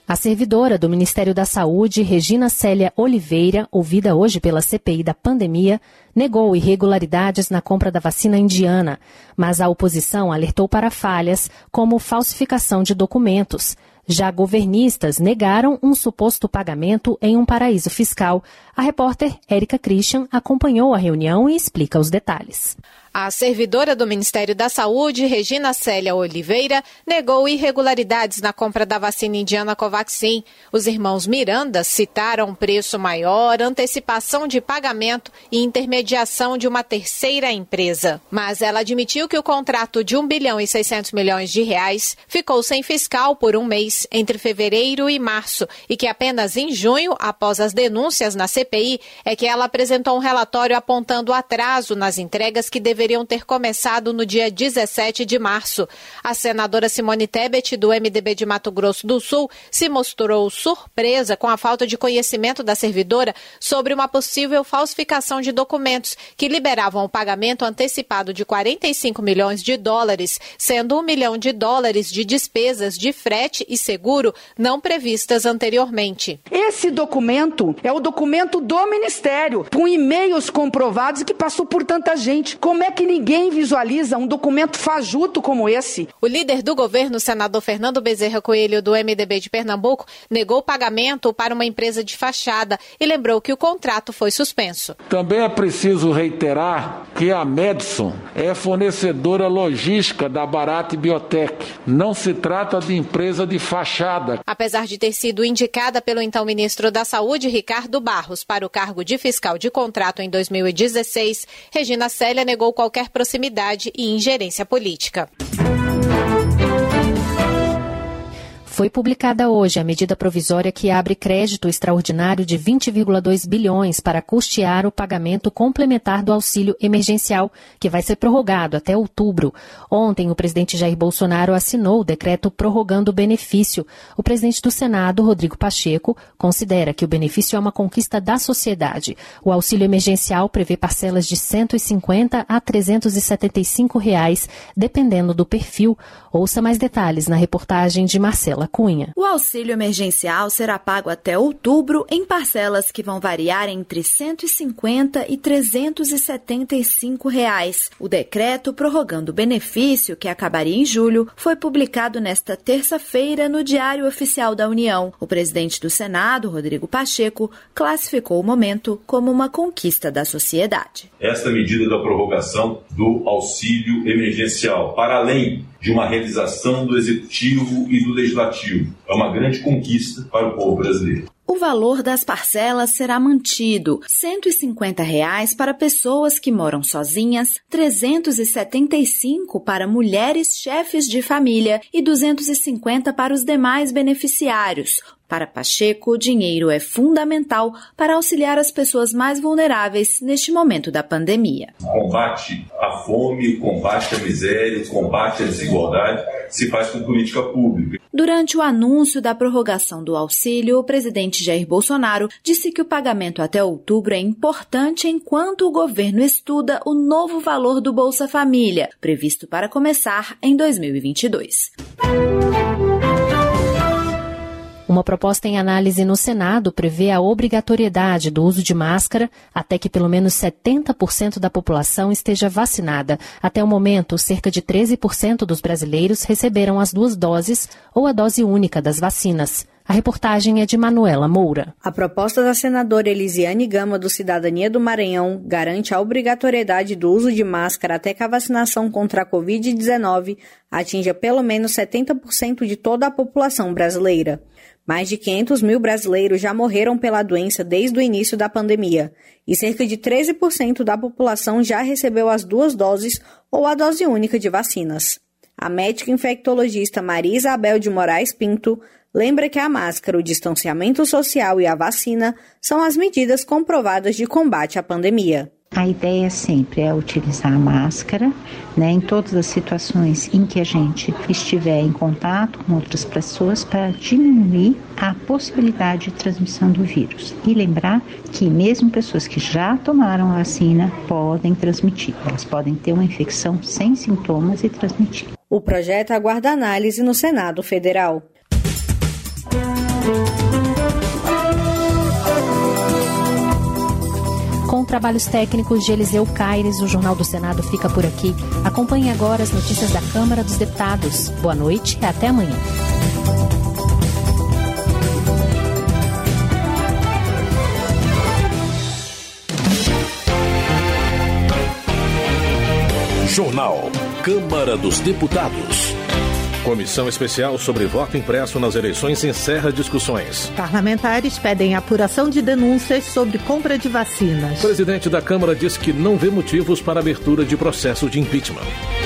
A servidora do Ministério da Saúde, Regina Célia Oliveira, ouvida hoje pela C P I da pandemia, negou irregularidades na compra da vacina indiana, mas a oposição alertou para falhas como falsificação de documentos. Já governistas negaram um suposto pagamento em um paraíso fiscal. A repórter Érica Christian acompanhou a reunião e explica os detalhes. A servidora do Ministério da Saúde, Regina Célia Oliveira, negou irregularidades na compra da vacina indiana Covaxin. Os irmãos Miranda citaram preço maior, antecipação de pagamento e intermediação de uma terceira empresa. Mas ela admitiu que o contrato de um bilhão e seiscentos milhões de reais ficou sem fiscal por um mês, entre fevereiro e março, e que apenas em junho, após as denúncias na C P I, é que ela apresentou um relatório apontando atraso nas entregas que deveriam deveriam ter começado no dia dezessete de março. A senadora Simone Tebet, do M D B de Mato Grosso do Sul, se mostrou surpresa com a falta de conhecimento da servidora sobre uma possível falsificação de documentos que liberavam o pagamento antecipado de quarenta e cinco milhões de dólares, sendo um milhão de dólares de despesas de frete e seguro não previstas anteriormente. Esse documento é o documento do Ministério, com e-mails comprovados que passou por tanta gente. Como é que ninguém visualiza um documento fajuto como esse? O líder do governo, senador Fernando Bezerra Coelho, do M D B de Pernambuco, negou o pagamento para uma empresa de fachada e lembrou que o contrato foi suspenso. Também é preciso reiterar que a Medson é fornecedora logística da Bharat Biotech. Não se trata de empresa de fachada. Apesar de ter sido indicada pelo então ministro da Saúde, Ricardo Barros, para o cargo de fiscal de contrato em dois mil e dezesseis, Regina Célia negou qualquer proximidade e ingerência política. Foi publicada hoje a medida provisória que abre crédito extraordinário de vinte vírgula dois bilhões para custear o pagamento complementar do auxílio emergencial, que vai ser prorrogado até outubro. Ontem, o presidente Jair Bolsonaro assinou o decreto prorrogando o benefício. O presidente do Senado, Rodrigo Pacheco, considera que o benefício é uma conquista da sociedade. O auxílio emergencial prevê parcelas de cento e cinquenta a trezentos e setenta e cinco reais, dependendo do perfil. Ouça mais detalhes na reportagem de Marcela Cunha. O auxílio emergencial será pago até outubro em parcelas que vão variar entre cento e cinquenta e trezentos e setenta e cinco reais. O decreto prorrogando o benefício, que acabaria em julho, foi publicado nesta terça-feira no Diário Oficial da União. O presidente do Senado, Rodrigo Pacheco, classificou o momento como uma conquista da sociedade. Esta medida da prorrogação do auxílio emergencial, para além de uma realização do Executivo e do Legislativo, é uma grande conquista para o povo brasileiro. O valor das parcelas será mantido, cento e cinquenta reais para pessoas que moram sozinhas, trezentos e setenta e cinco para mulheres chefes de família e duzentos e cinquenta para os demais beneficiários. Para Pacheco, o dinheiro é fundamental para auxiliar as pessoas mais vulneráveis neste momento da pandemia. O combate à fome, o combate à miséria, o combate à desigualdade se faz com política pública. Durante o anúncio da prorrogação do auxílio, o presidente Jair Bolsonaro disse que o pagamento até outubro é importante enquanto o governo estuda o novo valor do Bolsa Família, previsto para começar em dois mil e vinte e dois. Uma proposta em análise no Senado prevê a obrigatoriedade do uso de máscara até que pelo menos setenta por cento da população esteja vacinada. Até o momento, cerca de treze por cento dos brasileiros receberam as duas doses ou a dose única das vacinas. A reportagem é de Manuela Moura. A proposta da senadora Elisiane Gama, do Cidadania do Maranhão, garante a obrigatoriedade do uso de máscara até que a vacinação contra a covid dezenove atinja pelo menos setenta por cento de toda a população brasileira. Mais de quinhentos mil brasileiros já morreram pela doença desde o início da pandemia e cerca de treze por cento da população já recebeu as duas doses ou a dose única de vacinas. A médica infectologista Maria Isabel de Moraes Pinto lembra que a máscara, o distanciamento social e a vacina são as medidas comprovadas de combate à pandemia. A ideia sempre é utilizar a máscara, né, em todas as situações em que a gente estiver em contato com outras pessoas para diminuir a possibilidade de transmissão do vírus. E lembrar que mesmo pessoas que já tomaram a vacina podem transmitir. Elas podem ter uma infecção sem sintomas e transmitir. O projeto aguarda análise no Senado Federal. Com trabalhos técnicos de Eliseu Caires, o Jornal do Senado fica por aqui. Acompanhe agora as notícias da Câmara dos Deputados. Boa noite e até amanhã. Jornal Câmara dos Deputados. Comissão especial sobre voto impresso nas eleições encerra discussões. Parlamentares pedem apuração de denúncias sobre compra de vacinas. O presidente da Câmara diz que não vê motivos para abertura de processo de impeachment.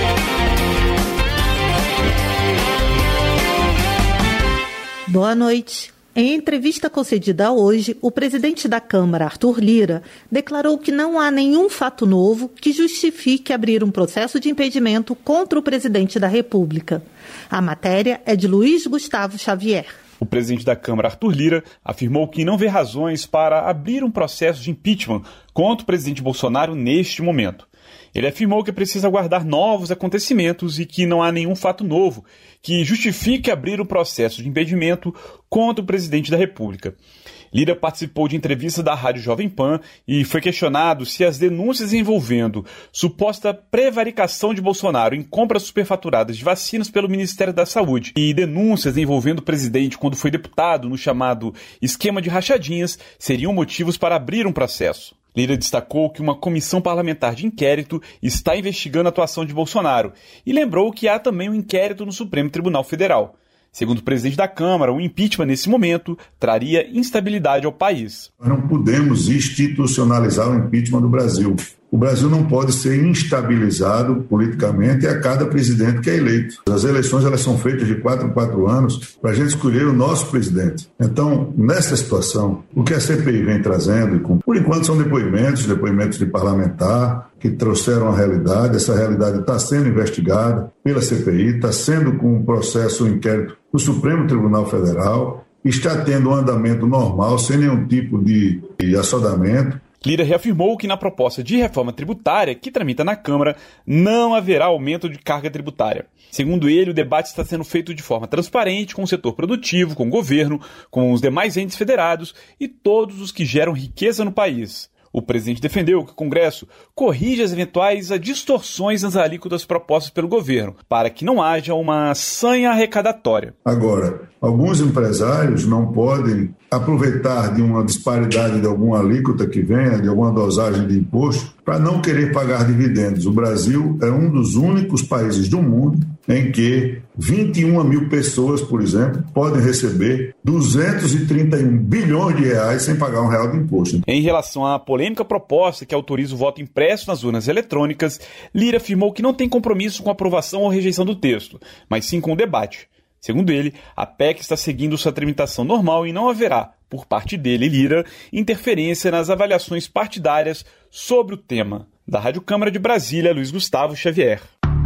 Boa noite. Em entrevista concedida hoje, o presidente da Câmara, Arthur Lira, declarou que não há nenhum fato novo que justifique abrir um processo de impedimento contra o presidente da República. A matéria é de Luiz Gustavo Xavier. O presidente da Câmara, Arthur Lira, afirmou que não vê razões para abrir um processo de impeachment contra o presidente Bolsonaro neste momento. Ele afirmou que é preciso aguardar novos acontecimentos e que não há nenhum fato novo que justifique abrir um processo de impedimento contra o presidente da República. Lira participou de entrevista da Rádio Jovem Pan e foi questionado se as denúncias envolvendo suposta prevaricação de Bolsonaro em compras superfaturadas de vacinas pelo Ministério da Saúde e denúncias envolvendo o presidente quando foi deputado no chamado esquema de rachadinhas seriam motivos para abrir um processo. Lira destacou que uma comissão parlamentar de inquérito está investigando a atuação de Bolsonaro e lembrou que há também um inquérito no Supremo Tribunal Federal. Segundo o presidente da Câmara, o impeachment nesse momento traria instabilidade ao país. Nós não podemos institucionalizar o impeachment do Brasil. O Brasil não pode ser instabilizado politicamente a cada presidente que é eleito. As eleições elas são feitas de quatro em quatro anos para a gente escolher o nosso presidente. Então, nessa situação, o que a C P I vem trazendo, e com, por enquanto são depoimentos, depoimentos de parlamentar, que trouxeram a realidade. Essa realidade está sendo investigada pela C P I, está sendo com um processo, um inquérito no Supremo Tribunal Federal, está tendo um andamento normal, sem nenhum tipo de, de assodamento. Lira reafirmou que na proposta de reforma tributária que tramita na Câmara não haverá aumento de carga tributária. Segundo ele, o debate está sendo feito de forma transparente com o setor produtivo, com o governo, com os demais entes federados e todos os que geram riqueza no país. O presidente defendeu que o Congresso corrija as eventuais distorções nas alíquotas propostas pelo governo, para que não haja uma sanha arrecadatória. Agora, alguns empresários não podem aproveitar de uma disparidade de alguma alíquota que venha, de alguma dosagem de imposto, para não querer pagar dividendos. O Brasil é um dos únicos países do mundo em que vinte e uma mil pessoas, por exemplo, podem receber duzentos e trinta e um bilhões de reais sem pagar um real de imposto. Em relação à polêmica proposta que autoriza o voto impresso nas urnas eletrônicas, Lira afirmou que não tem compromisso com a aprovação ou rejeição do texto, mas sim com o debate. Segundo ele, a P E C está seguindo sua tramitação normal e não haverá, por parte dele, Lira, interferência nas avaliações partidárias sobre o tema. Da Rádio Câmara de Brasília, Luiz Gustavo Xavier.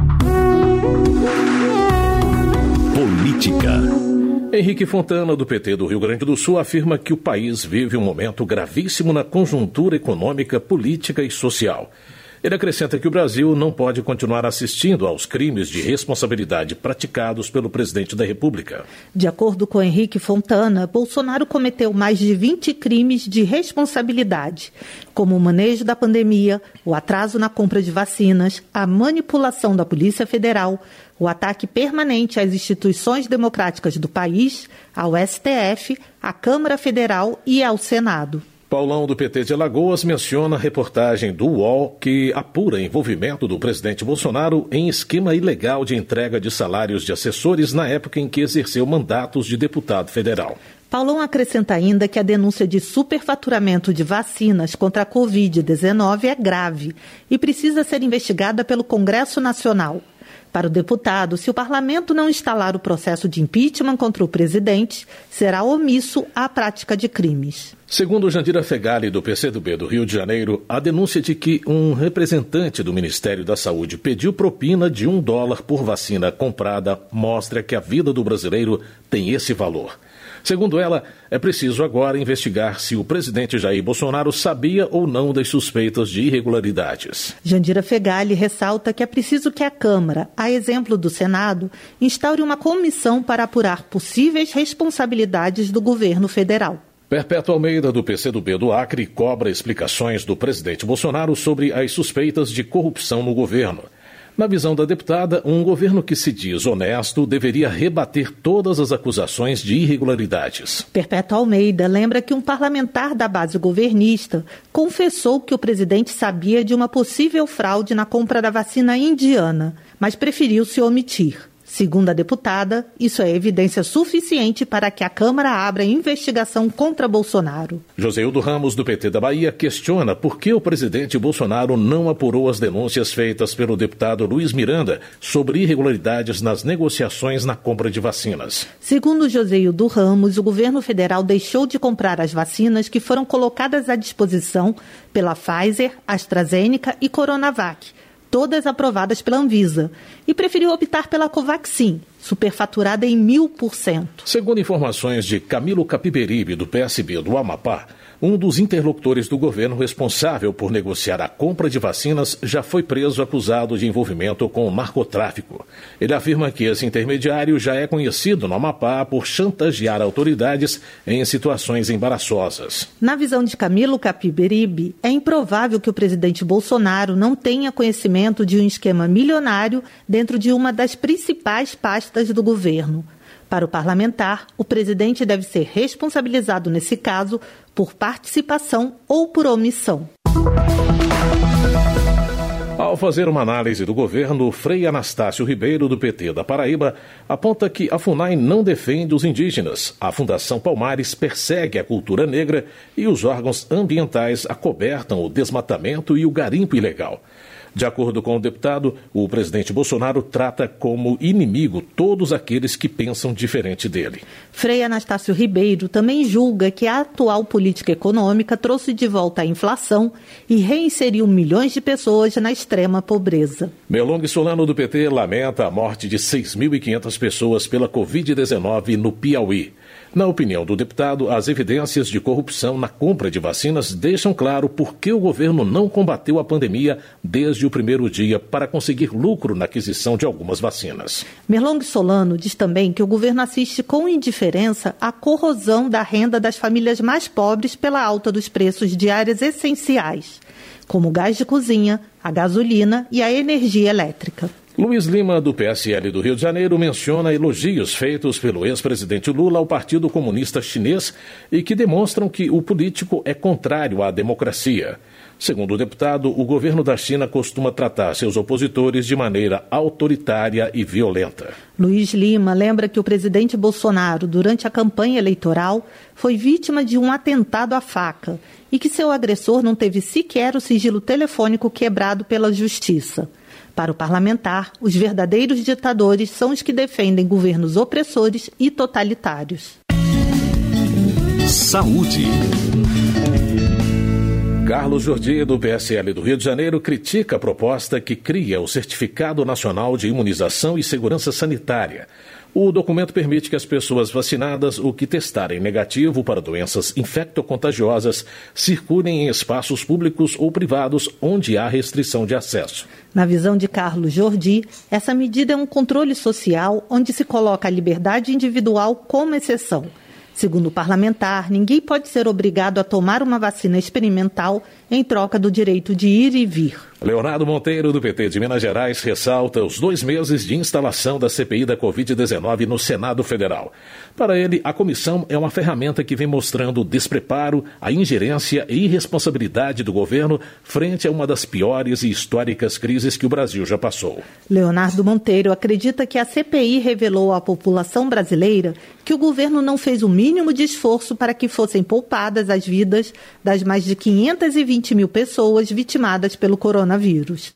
Política. Henrique Fontana, do P T do Rio Grande do Sul, afirma que o país vive um momento gravíssimo na conjuntura econômica, política e social. Ele acrescenta que o Brasil não pode continuar assistindo aos crimes de responsabilidade praticados pelo presidente da República. De acordo com Henrique Fontana, Bolsonaro cometeu mais de vinte crimes de responsabilidade, como o manejo da pandemia, o atraso na compra de vacinas, a manipulação da Polícia Federal, o ataque permanente às instituições democráticas do país, ao S T F, à Câmara Federal e ao Senado. Paulão, do P T de Alagoas, menciona a reportagem do U O L que apura envolvimento do presidente Bolsonaro em esquema ilegal de entrega de salários de assessores na época em que exerceu mandatos de deputado federal. Paulão acrescenta ainda que a denúncia de superfaturamento de vacinas contra a covid dezenove é grave e precisa ser investigada pelo Congresso Nacional. Para o deputado, se o parlamento não instalar o processo de impeachment contra o presidente, será omisso à prática de crimes. Segundo Jandira Fegali, do P C do B do Rio de Janeiro, a denúncia de que um representante do Ministério da Saúde pediu propina de um dólar por vacina comprada mostra que a vida do brasileiro tem esse valor. Segundo ela, é preciso agora investigar se o presidente Jair Bolsonaro sabia ou não das suspeitas de irregularidades. Jandira Fegali ressalta que é preciso que a Câmara, a exemplo do Senado, instaure uma comissão para apurar possíveis responsabilidades do governo federal. Perpétua Almeida, do P C do B do Acre, cobra explicações do presidente Bolsonaro sobre as suspeitas de corrupção no governo. Na visão da deputada, um governo que se diz honesto deveria rebater todas as acusações de irregularidades. Perpétua Almeida lembra que um parlamentar da base governista confessou que o presidente sabia de uma possível fraude na compra da vacina indiana, mas preferiu se omitir. Segundo a deputada, isso é evidência suficiente para que a Câmara abra investigação contra Bolsonaro. Joseildo Ramos, do P T da Bahia, questiona por que o presidente Bolsonaro não apurou as denúncias feitas pelo deputado Luiz Miranda sobre irregularidades nas negociações na compra de vacinas. Segundo Joseildo Ramos, o governo federal deixou de comprar as vacinas que foram colocadas à disposição pela Pfizer, AstraZeneca e Coronavac, todas aprovadas pela Anvisa, e preferiu optar pela Covaxin, superfaturada em mil por cento. Segundo informações de Camilo Capiberibe, do P S B do Amapá, um dos interlocutores do governo responsável por negociar a compra de vacinas já foi preso acusado de envolvimento com o narcotráfico. Ele afirma que esse intermediário já é conhecido no Amapá por chantagear autoridades em situações embaraçosas. Na visão de Camilo Capiberibe, é improvável que o presidente Bolsonaro não tenha conhecimento de um esquema milionário dentro de uma das principais pastas do governo. Para o parlamentar, o presidente deve ser responsabilizado nesse caso por participação ou por omissão. Ao fazer uma análise do governo, Frei Anastácio Ribeiro, do P T da Paraíba, aponta que a FUNAI não defende os indígenas, a Fundação Palmares persegue a cultura negra e os órgãos ambientais acobertam o desmatamento e o garimpo ilegal. De acordo com o deputado, o presidente Bolsonaro trata como inimigo todos aqueles que pensam diferente dele. Frei Anastácio Ribeiro também julga que a atual política econômica trouxe de volta a inflação e reinseriu milhões de pessoas na extrema pobreza. Melong Solano, do P T, lamenta a morte de seis mil e quinhentas pessoas pela covid dezenove no Piauí. Na opinião do deputado, as evidências de corrupção na compra de vacinas deixam claro por que o governo não combateu a pandemia desde o primeiro dia para conseguir lucro na aquisição de algumas vacinas. Merlong Solano diz também que o governo assiste com indiferença à corrosão da renda das famílias mais pobres pela alta dos preços de áreas essenciais, como o gás de cozinha, a gasolina e a energia elétrica. Luiz Lima, do P S L do Rio de Janeiro, menciona elogios feitos pelo ex-presidente Lula ao Partido Comunista Chinês e que demonstram que o político é contrário à democracia. Segundo o deputado, o governo da China costuma tratar seus opositores de maneira autoritária e violenta. Luiz Lima lembra que o presidente Bolsonaro, durante a campanha eleitoral, foi vítima de um atentado à faca e que seu agressor não teve sequer o sigilo telefônico quebrado pela justiça. Para o parlamentar, os verdadeiros ditadores são os que defendem governos opressores e totalitários. Saúde. Carlos Jordi, do P S L do Rio de Janeiro, critica a proposta que cria o Certificado Nacional de Imunização e Segurança Sanitária. O documento permite que as pessoas vacinadas ou que testarem negativo para doenças infectocontagiosas circulem em espaços públicos ou privados onde há restrição de acesso. Na visão de Carlos Jordi, essa medida é um controle social onde se coloca a liberdade individual como exceção. Segundo o parlamentar, ninguém pode ser obrigado a tomar uma vacina experimental em troca do direito de ir e vir. Leonardo Monteiro, do P T de Minas Gerais, ressalta os dois meses de instalação da C P I da covid dezenove no Senado Federal. Para ele, a comissão é uma ferramenta que vem mostrando o despreparo, a ingerência e irresponsabilidade do governo frente a uma das piores e históricas crises que o Brasil já passou. Leonardo Monteiro acredita que a C P I revelou à população brasileira que o governo não fez o mínimo de esforço para que fossem poupadas as vidas das mais de quinhentas e vinte mil pessoas vitimadas pelo coronavírus.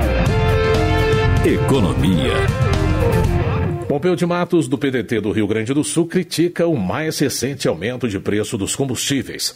Economia. Pompeu de Matos, do P D T do Rio Grande do Sul, critica o mais recente aumento de preço dos combustíveis.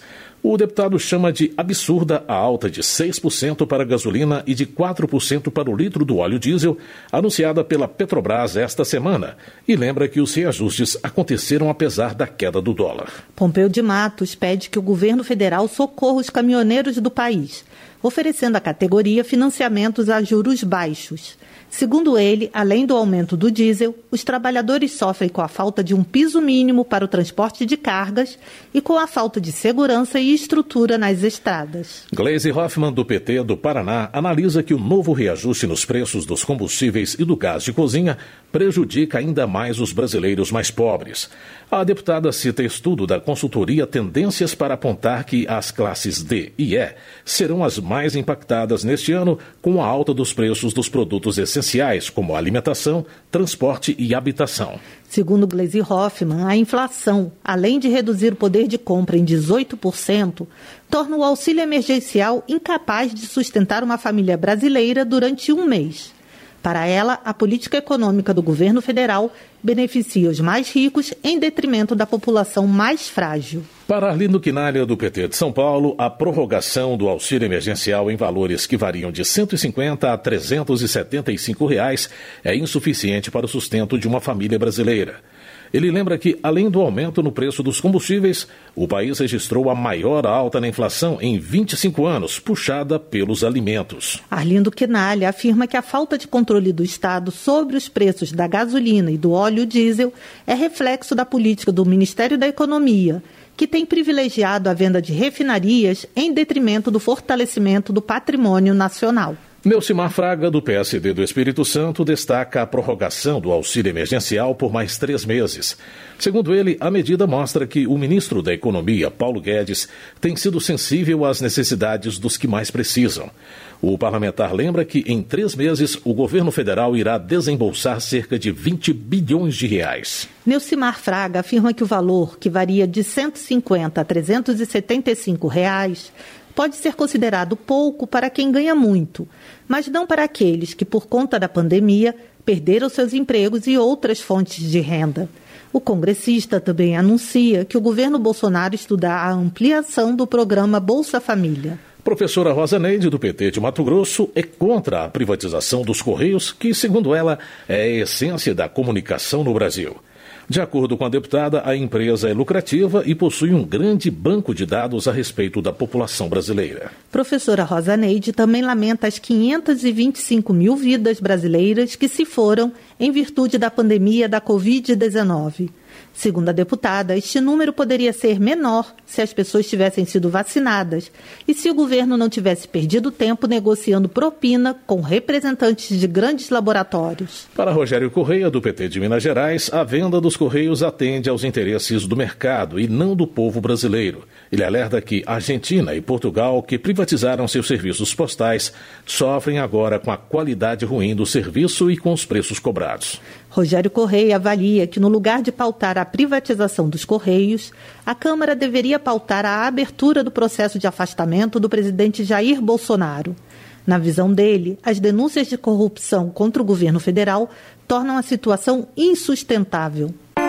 O deputado chama de absurda a alta de seis por cento para a gasolina e de quatro por cento para o litro do óleo diesel, anunciada pela Petrobras esta semana, e lembra que os reajustes aconteceram apesar da queda do dólar. Pompeu de Matos pede que o governo federal socorra os caminhoneiros do país, oferecendo à categoria financiamentos a juros baixos. Segundo ele, além do aumento do diesel, os trabalhadores sofrem com a falta de um piso mínimo para o transporte de cargas e com a falta de segurança e estrutura nas estradas. Gleisi Hoffmann, do P T do Paraná, analisa que o novo reajuste nos preços dos combustíveis e do gás de cozinha prejudica ainda mais os brasileiros mais pobres. A deputada cita estudo da consultoria Tendências para apontar que as classes D e E serão as mais impactadas neste ano com a alta dos preços dos produtos essenciais, como alimentação, transporte e habitação. Segundo Gleisi Hoffmann, a inflação, além de reduzir o poder de compra em dezoito por cento, torna o auxílio emergencial incapaz de sustentar uma família brasileira durante um mês. Para ela, a política econômica do governo federal beneficia os mais ricos em detrimento da população mais frágil. Para Arlindo Quinalha, do P T de São Paulo, a prorrogação do auxílio emergencial em valores que variam de cento e cinquenta a trezentos e setenta e cinco reais é insuficiente para o sustento de uma família brasileira. Ele lembra que, além do aumento no preço dos combustíveis, o país registrou a maior alta na inflação em vinte e cinco anos, puxada pelos alimentos. Arlindo Quinalha afirma que a falta de controle do Estado sobre os preços da gasolina e do óleo diesel é reflexo da política do Ministério da Economia, que tem privilegiado a venda de refinarias em detrimento do fortalecimento do patrimônio nacional. Neucimar Fraga, do P S D do Espírito Santo, destaca a prorrogação do auxílio emergencial por mais três meses. Segundo ele, a medida mostra que o ministro da Economia, Paulo Guedes, tem sido sensível às necessidades dos que mais precisam. O parlamentar lembra que, em três meses, o governo federal irá desembolsar cerca de vinte bilhões de reais. Neucimar Fraga afirma que o valor, que varia de cento e cinquenta a trezentos e setenta e cinco reais, pode ser considerado pouco para quem ganha muito, mas não para aqueles que, por conta da pandemia, perderam seus empregos e outras fontes de renda. O congressista também anuncia que o governo Bolsonaro estuda a ampliação do programa Bolsa Família. Professora Rosa Neide, do P T de Mato Grosso, é contra a privatização dos Correios, que, segundo ela, é a essência da comunicação no Brasil. De acordo com a deputada, a empresa é lucrativa e possui um grande banco de dados a respeito da população brasileira. Professora Rosa Neide também lamenta as quinhentas e vinte e cinco mil vidas brasileiras que se foram em virtude da pandemia da covid dezenove. Segundo a deputada, este número poderia ser menor se as pessoas tivessem sido vacinadas e se o governo não tivesse perdido tempo negociando propina com representantes de grandes laboratórios. Para Rogério Correia, do P T de Minas Gerais, a venda dos Correios atende aos interesses do mercado e não do povo brasileiro. Ele alerta que Argentina e Portugal, que privatizaram seus serviços postais, sofrem agora com a qualidade ruim do serviço e com os preços cobrados. Rogério Correia avalia que, no lugar de pautar a privatização dos Correios, a Câmara deveria pautar a abertura do processo de afastamento do presidente Jair Bolsonaro. Na visão dele, as denúncias de corrupção contra o governo federal tornam a situação insustentável.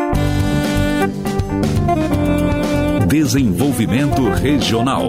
Desenvolvimento Regional.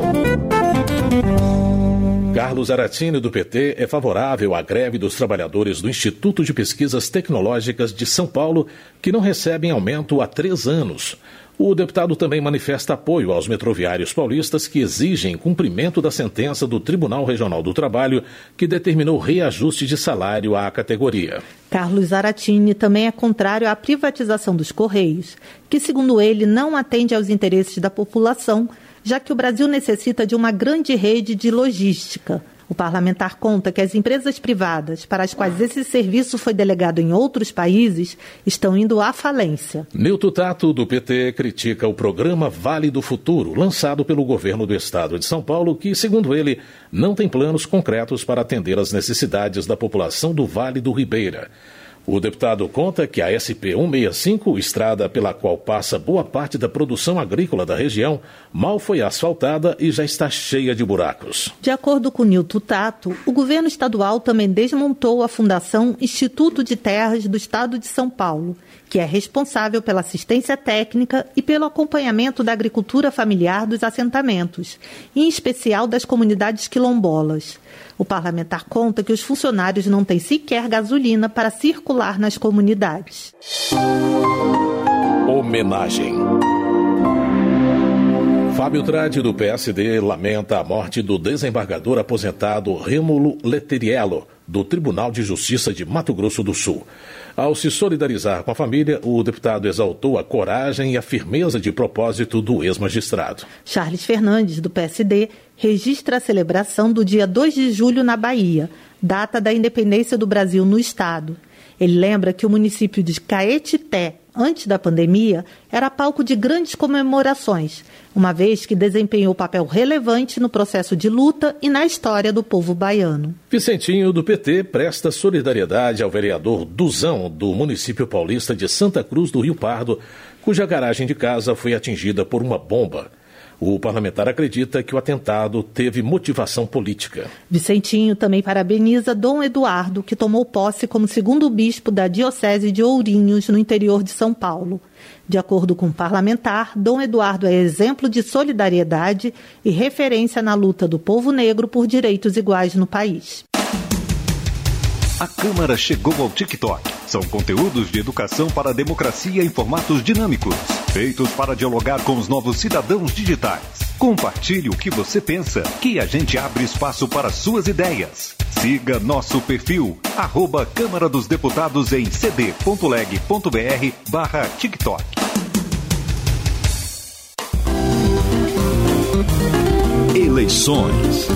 Carlos Aratini, do P T, é favorável à greve dos trabalhadores do Instituto de Pesquisas Tecnológicas de São Paulo, que não recebem aumento há três anos. O deputado também manifesta apoio aos metroviários paulistas que exigem cumprimento da sentença do Tribunal Regional do Trabalho, que determinou reajuste de salário à categoria. Carlos Aratini também é contrário à privatização dos Correios, que, segundo ele, não atende aos interesses da população, já que o Brasil necessita de uma grande rede de logística. O parlamentar conta que as empresas privadas, para as quais esse serviço foi delegado em outros países, estão indo à falência. Nilton Tato, do P T, critica o programa Vale do Futuro, lançado pelo governo do estado de São Paulo, que, segundo ele, não tem planos concretos para atender às necessidades da população do Vale do Ribeira. O deputado conta que a S P cento e sessenta e cinco, estrada pela qual passa boa parte da produção agrícola da região, mal foi asfaltada e já está cheia de buracos. De acordo com Nilton Tato, o governo estadual também desmontou a Fundação Instituto de Terras do Estado de São Paulo, que que é responsável pela assistência técnica e pelo acompanhamento da agricultura familiar dos assentamentos, em especial das comunidades quilombolas. O parlamentar conta que os funcionários não têm sequer gasolina para circular nas comunidades. Homenagem. Fábio Tradi, do P S D, lamenta a morte do desembargador aposentado Rômulo Letteriello, do Tribunal de Justiça de Mato Grosso do Sul. Ao se solidarizar com a família, o deputado exaltou a coragem e a firmeza de propósito do ex-magistrado. Charles Fernandes, do P S D, registra a celebração do dia dois de julho na Bahia, data da independência do Brasil no estado. Ele lembra que o município de Caetité, antes da pandemia, era palco de grandes comemorações, uma vez que desempenhou papel relevante no processo de luta e na história do povo baiano. Vicentinho, do P T, presta solidariedade ao vereador Duzão, do município paulista de Santa Cruz do Rio Pardo, cuja garagem de casa foi atingida por uma bomba. O parlamentar acredita que o atentado teve motivação política. Vicentinho também parabeniza Dom Eduardo, que tomou posse como segundo bispo da Diocese de Ourinhos, no interior de São Paulo. De acordo com o parlamentar, Dom Eduardo é exemplo de solidariedade e referência na luta do povo negro por direitos iguais no país. A Câmara chegou ao TikTok. São conteúdos de educação para a democracia em formatos dinâmicos, feitos para dialogar com os novos cidadãos digitais. Compartilhe o que você pensa, que a gente abre espaço para suas ideias. Siga nosso perfil, arroba Câmara dos Deputados em cd.leg.br barra TikTok. Eleições.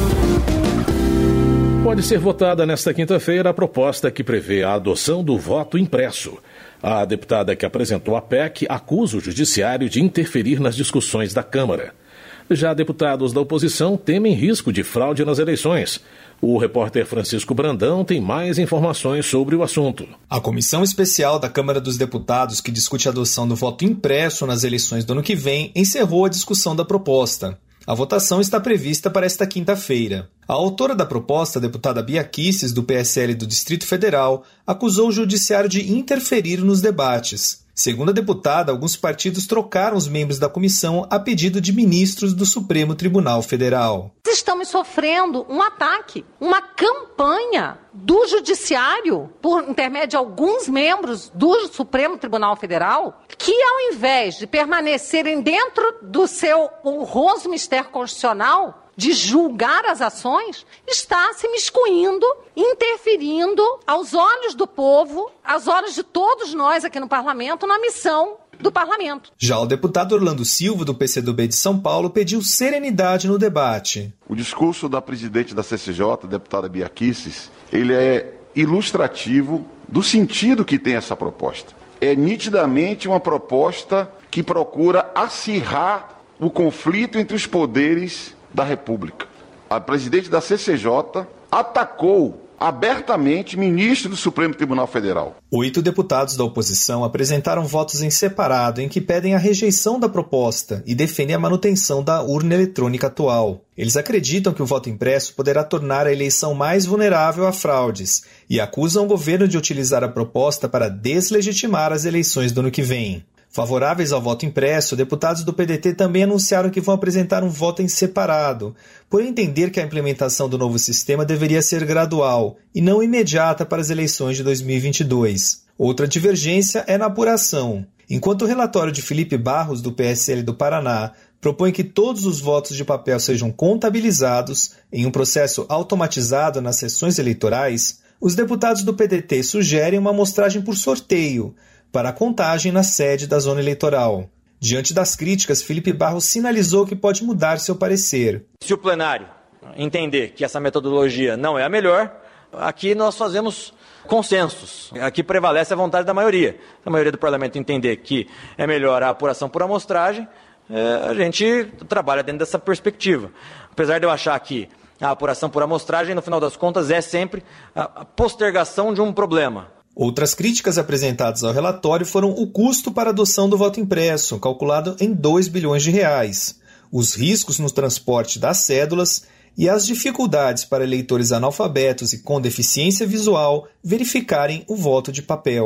Pode ser votada nesta quinta-feira a proposta que prevê a adoção do voto impresso. A deputada que apresentou a P E C acusa o judiciário de interferir nas discussões da Câmara. Já deputados da oposição temem risco de fraude nas eleições. O repórter Francisco Brandão tem mais informações sobre o assunto. A comissão especial da Câmara dos Deputados, que discute a adoção do voto impresso nas eleições do ano que vem, encerrou a discussão da proposta. A votação está prevista para esta quinta-feira. A autora da proposta, a deputada Bia Kicis, do P S L do Distrito Federal, acusou o judiciário de interferir nos debates. Segundo a deputada, alguns partidos trocaram os membros da comissão a pedido de ministros do Supremo Tribunal Federal. Estamos sofrendo um ataque, uma campanha do judiciário, por intermédio de alguns membros do Supremo Tribunal Federal, que ao invés de permanecerem dentro do seu honroso mistério constitucional, de julgar as ações, está se miscuindo, interferindo aos olhos do povo, aos olhos de todos nós aqui no parlamento, na missão do parlamento. Já o deputado Orlando Silva, do P C do B de São Paulo, pediu serenidade no debate. O discurso da presidente da C C J, a deputada Bia Kicis, ele é ilustrativo do sentido que tem essa proposta. É nitidamente uma proposta que procura acirrar o conflito entre os poderes da República. A presidente da C C J atacou abertamente ministro do Supremo Tribunal Federal. Oito deputados da oposição apresentaram votos em separado em que pedem a rejeição da proposta e defendem a manutenção da urna eletrônica atual. Eles acreditam que o voto impresso poderá tornar a eleição mais vulnerável a fraudes e acusam o governo de utilizar a proposta para deslegitimar as eleições do ano que vem. Favoráveis ao voto impresso, deputados do P D T também anunciaram que vão apresentar um voto em separado, por entender que a implementação do novo sistema deveria ser gradual e não imediata para as eleições de dois mil e vinte e dois. Outra divergência é na apuração. Enquanto o relatório de Felipe Barros, do P S L do Paraná, propõe que todos os votos de papel sejam contabilizados em um processo automatizado nas sessões eleitorais, os deputados do P D T sugerem uma amostragem por sorteio, para a contagem na sede da zona eleitoral. Diante das críticas, Felipe Barros sinalizou que pode mudar seu parecer. Se o plenário entender que essa metodologia não é a melhor, aqui nós fazemos consensos. Aqui prevalece a vontade da maioria. Se a maioria do parlamento entender que é melhor a apuração por amostragem, é, a gente trabalha dentro dessa perspectiva. Apesar de eu achar que a apuração por amostragem, no final das contas, é sempre a postergação de um problema. Outras críticas apresentadas ao relatório foram o custo para a adoção do voto impresso, calculado em dois bilhões de reais, os riscos no transporte das cédulas e as dificuldades para eleitores analfabetos e com deficiência visual verificarem o voto de papel.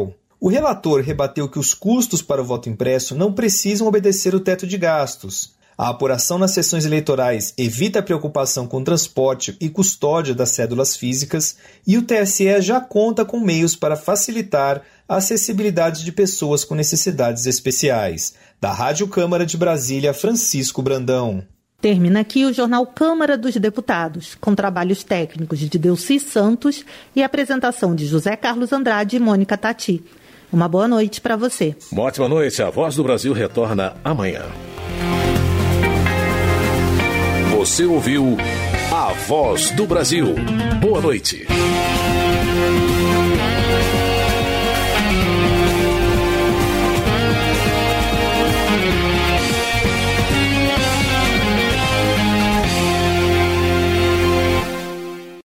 O relator rebateu que os custos para o voto impresso não precisam obedecer o teto de gastos. A apuração nas sessões eleitorais evita a preocupação com transporte e custódia das cédulas físicas e o T S E já conta com meios para facilitar a acessibilidade de pessoas com necessidades especiais. Da Rádio Câmara de Brasília, Francisco Brandão. Termina aqui o Jornal Câmara dos Deputados, com trabalhos técnicos de Delci Santos e apresentação de José Carlos Andrade e Mônica Tati. Uma boa noite para você. Uma ótima noite. A Voz do Brasil retorna amanhã. Você ouviu A Voz do Brasil. Boa noite.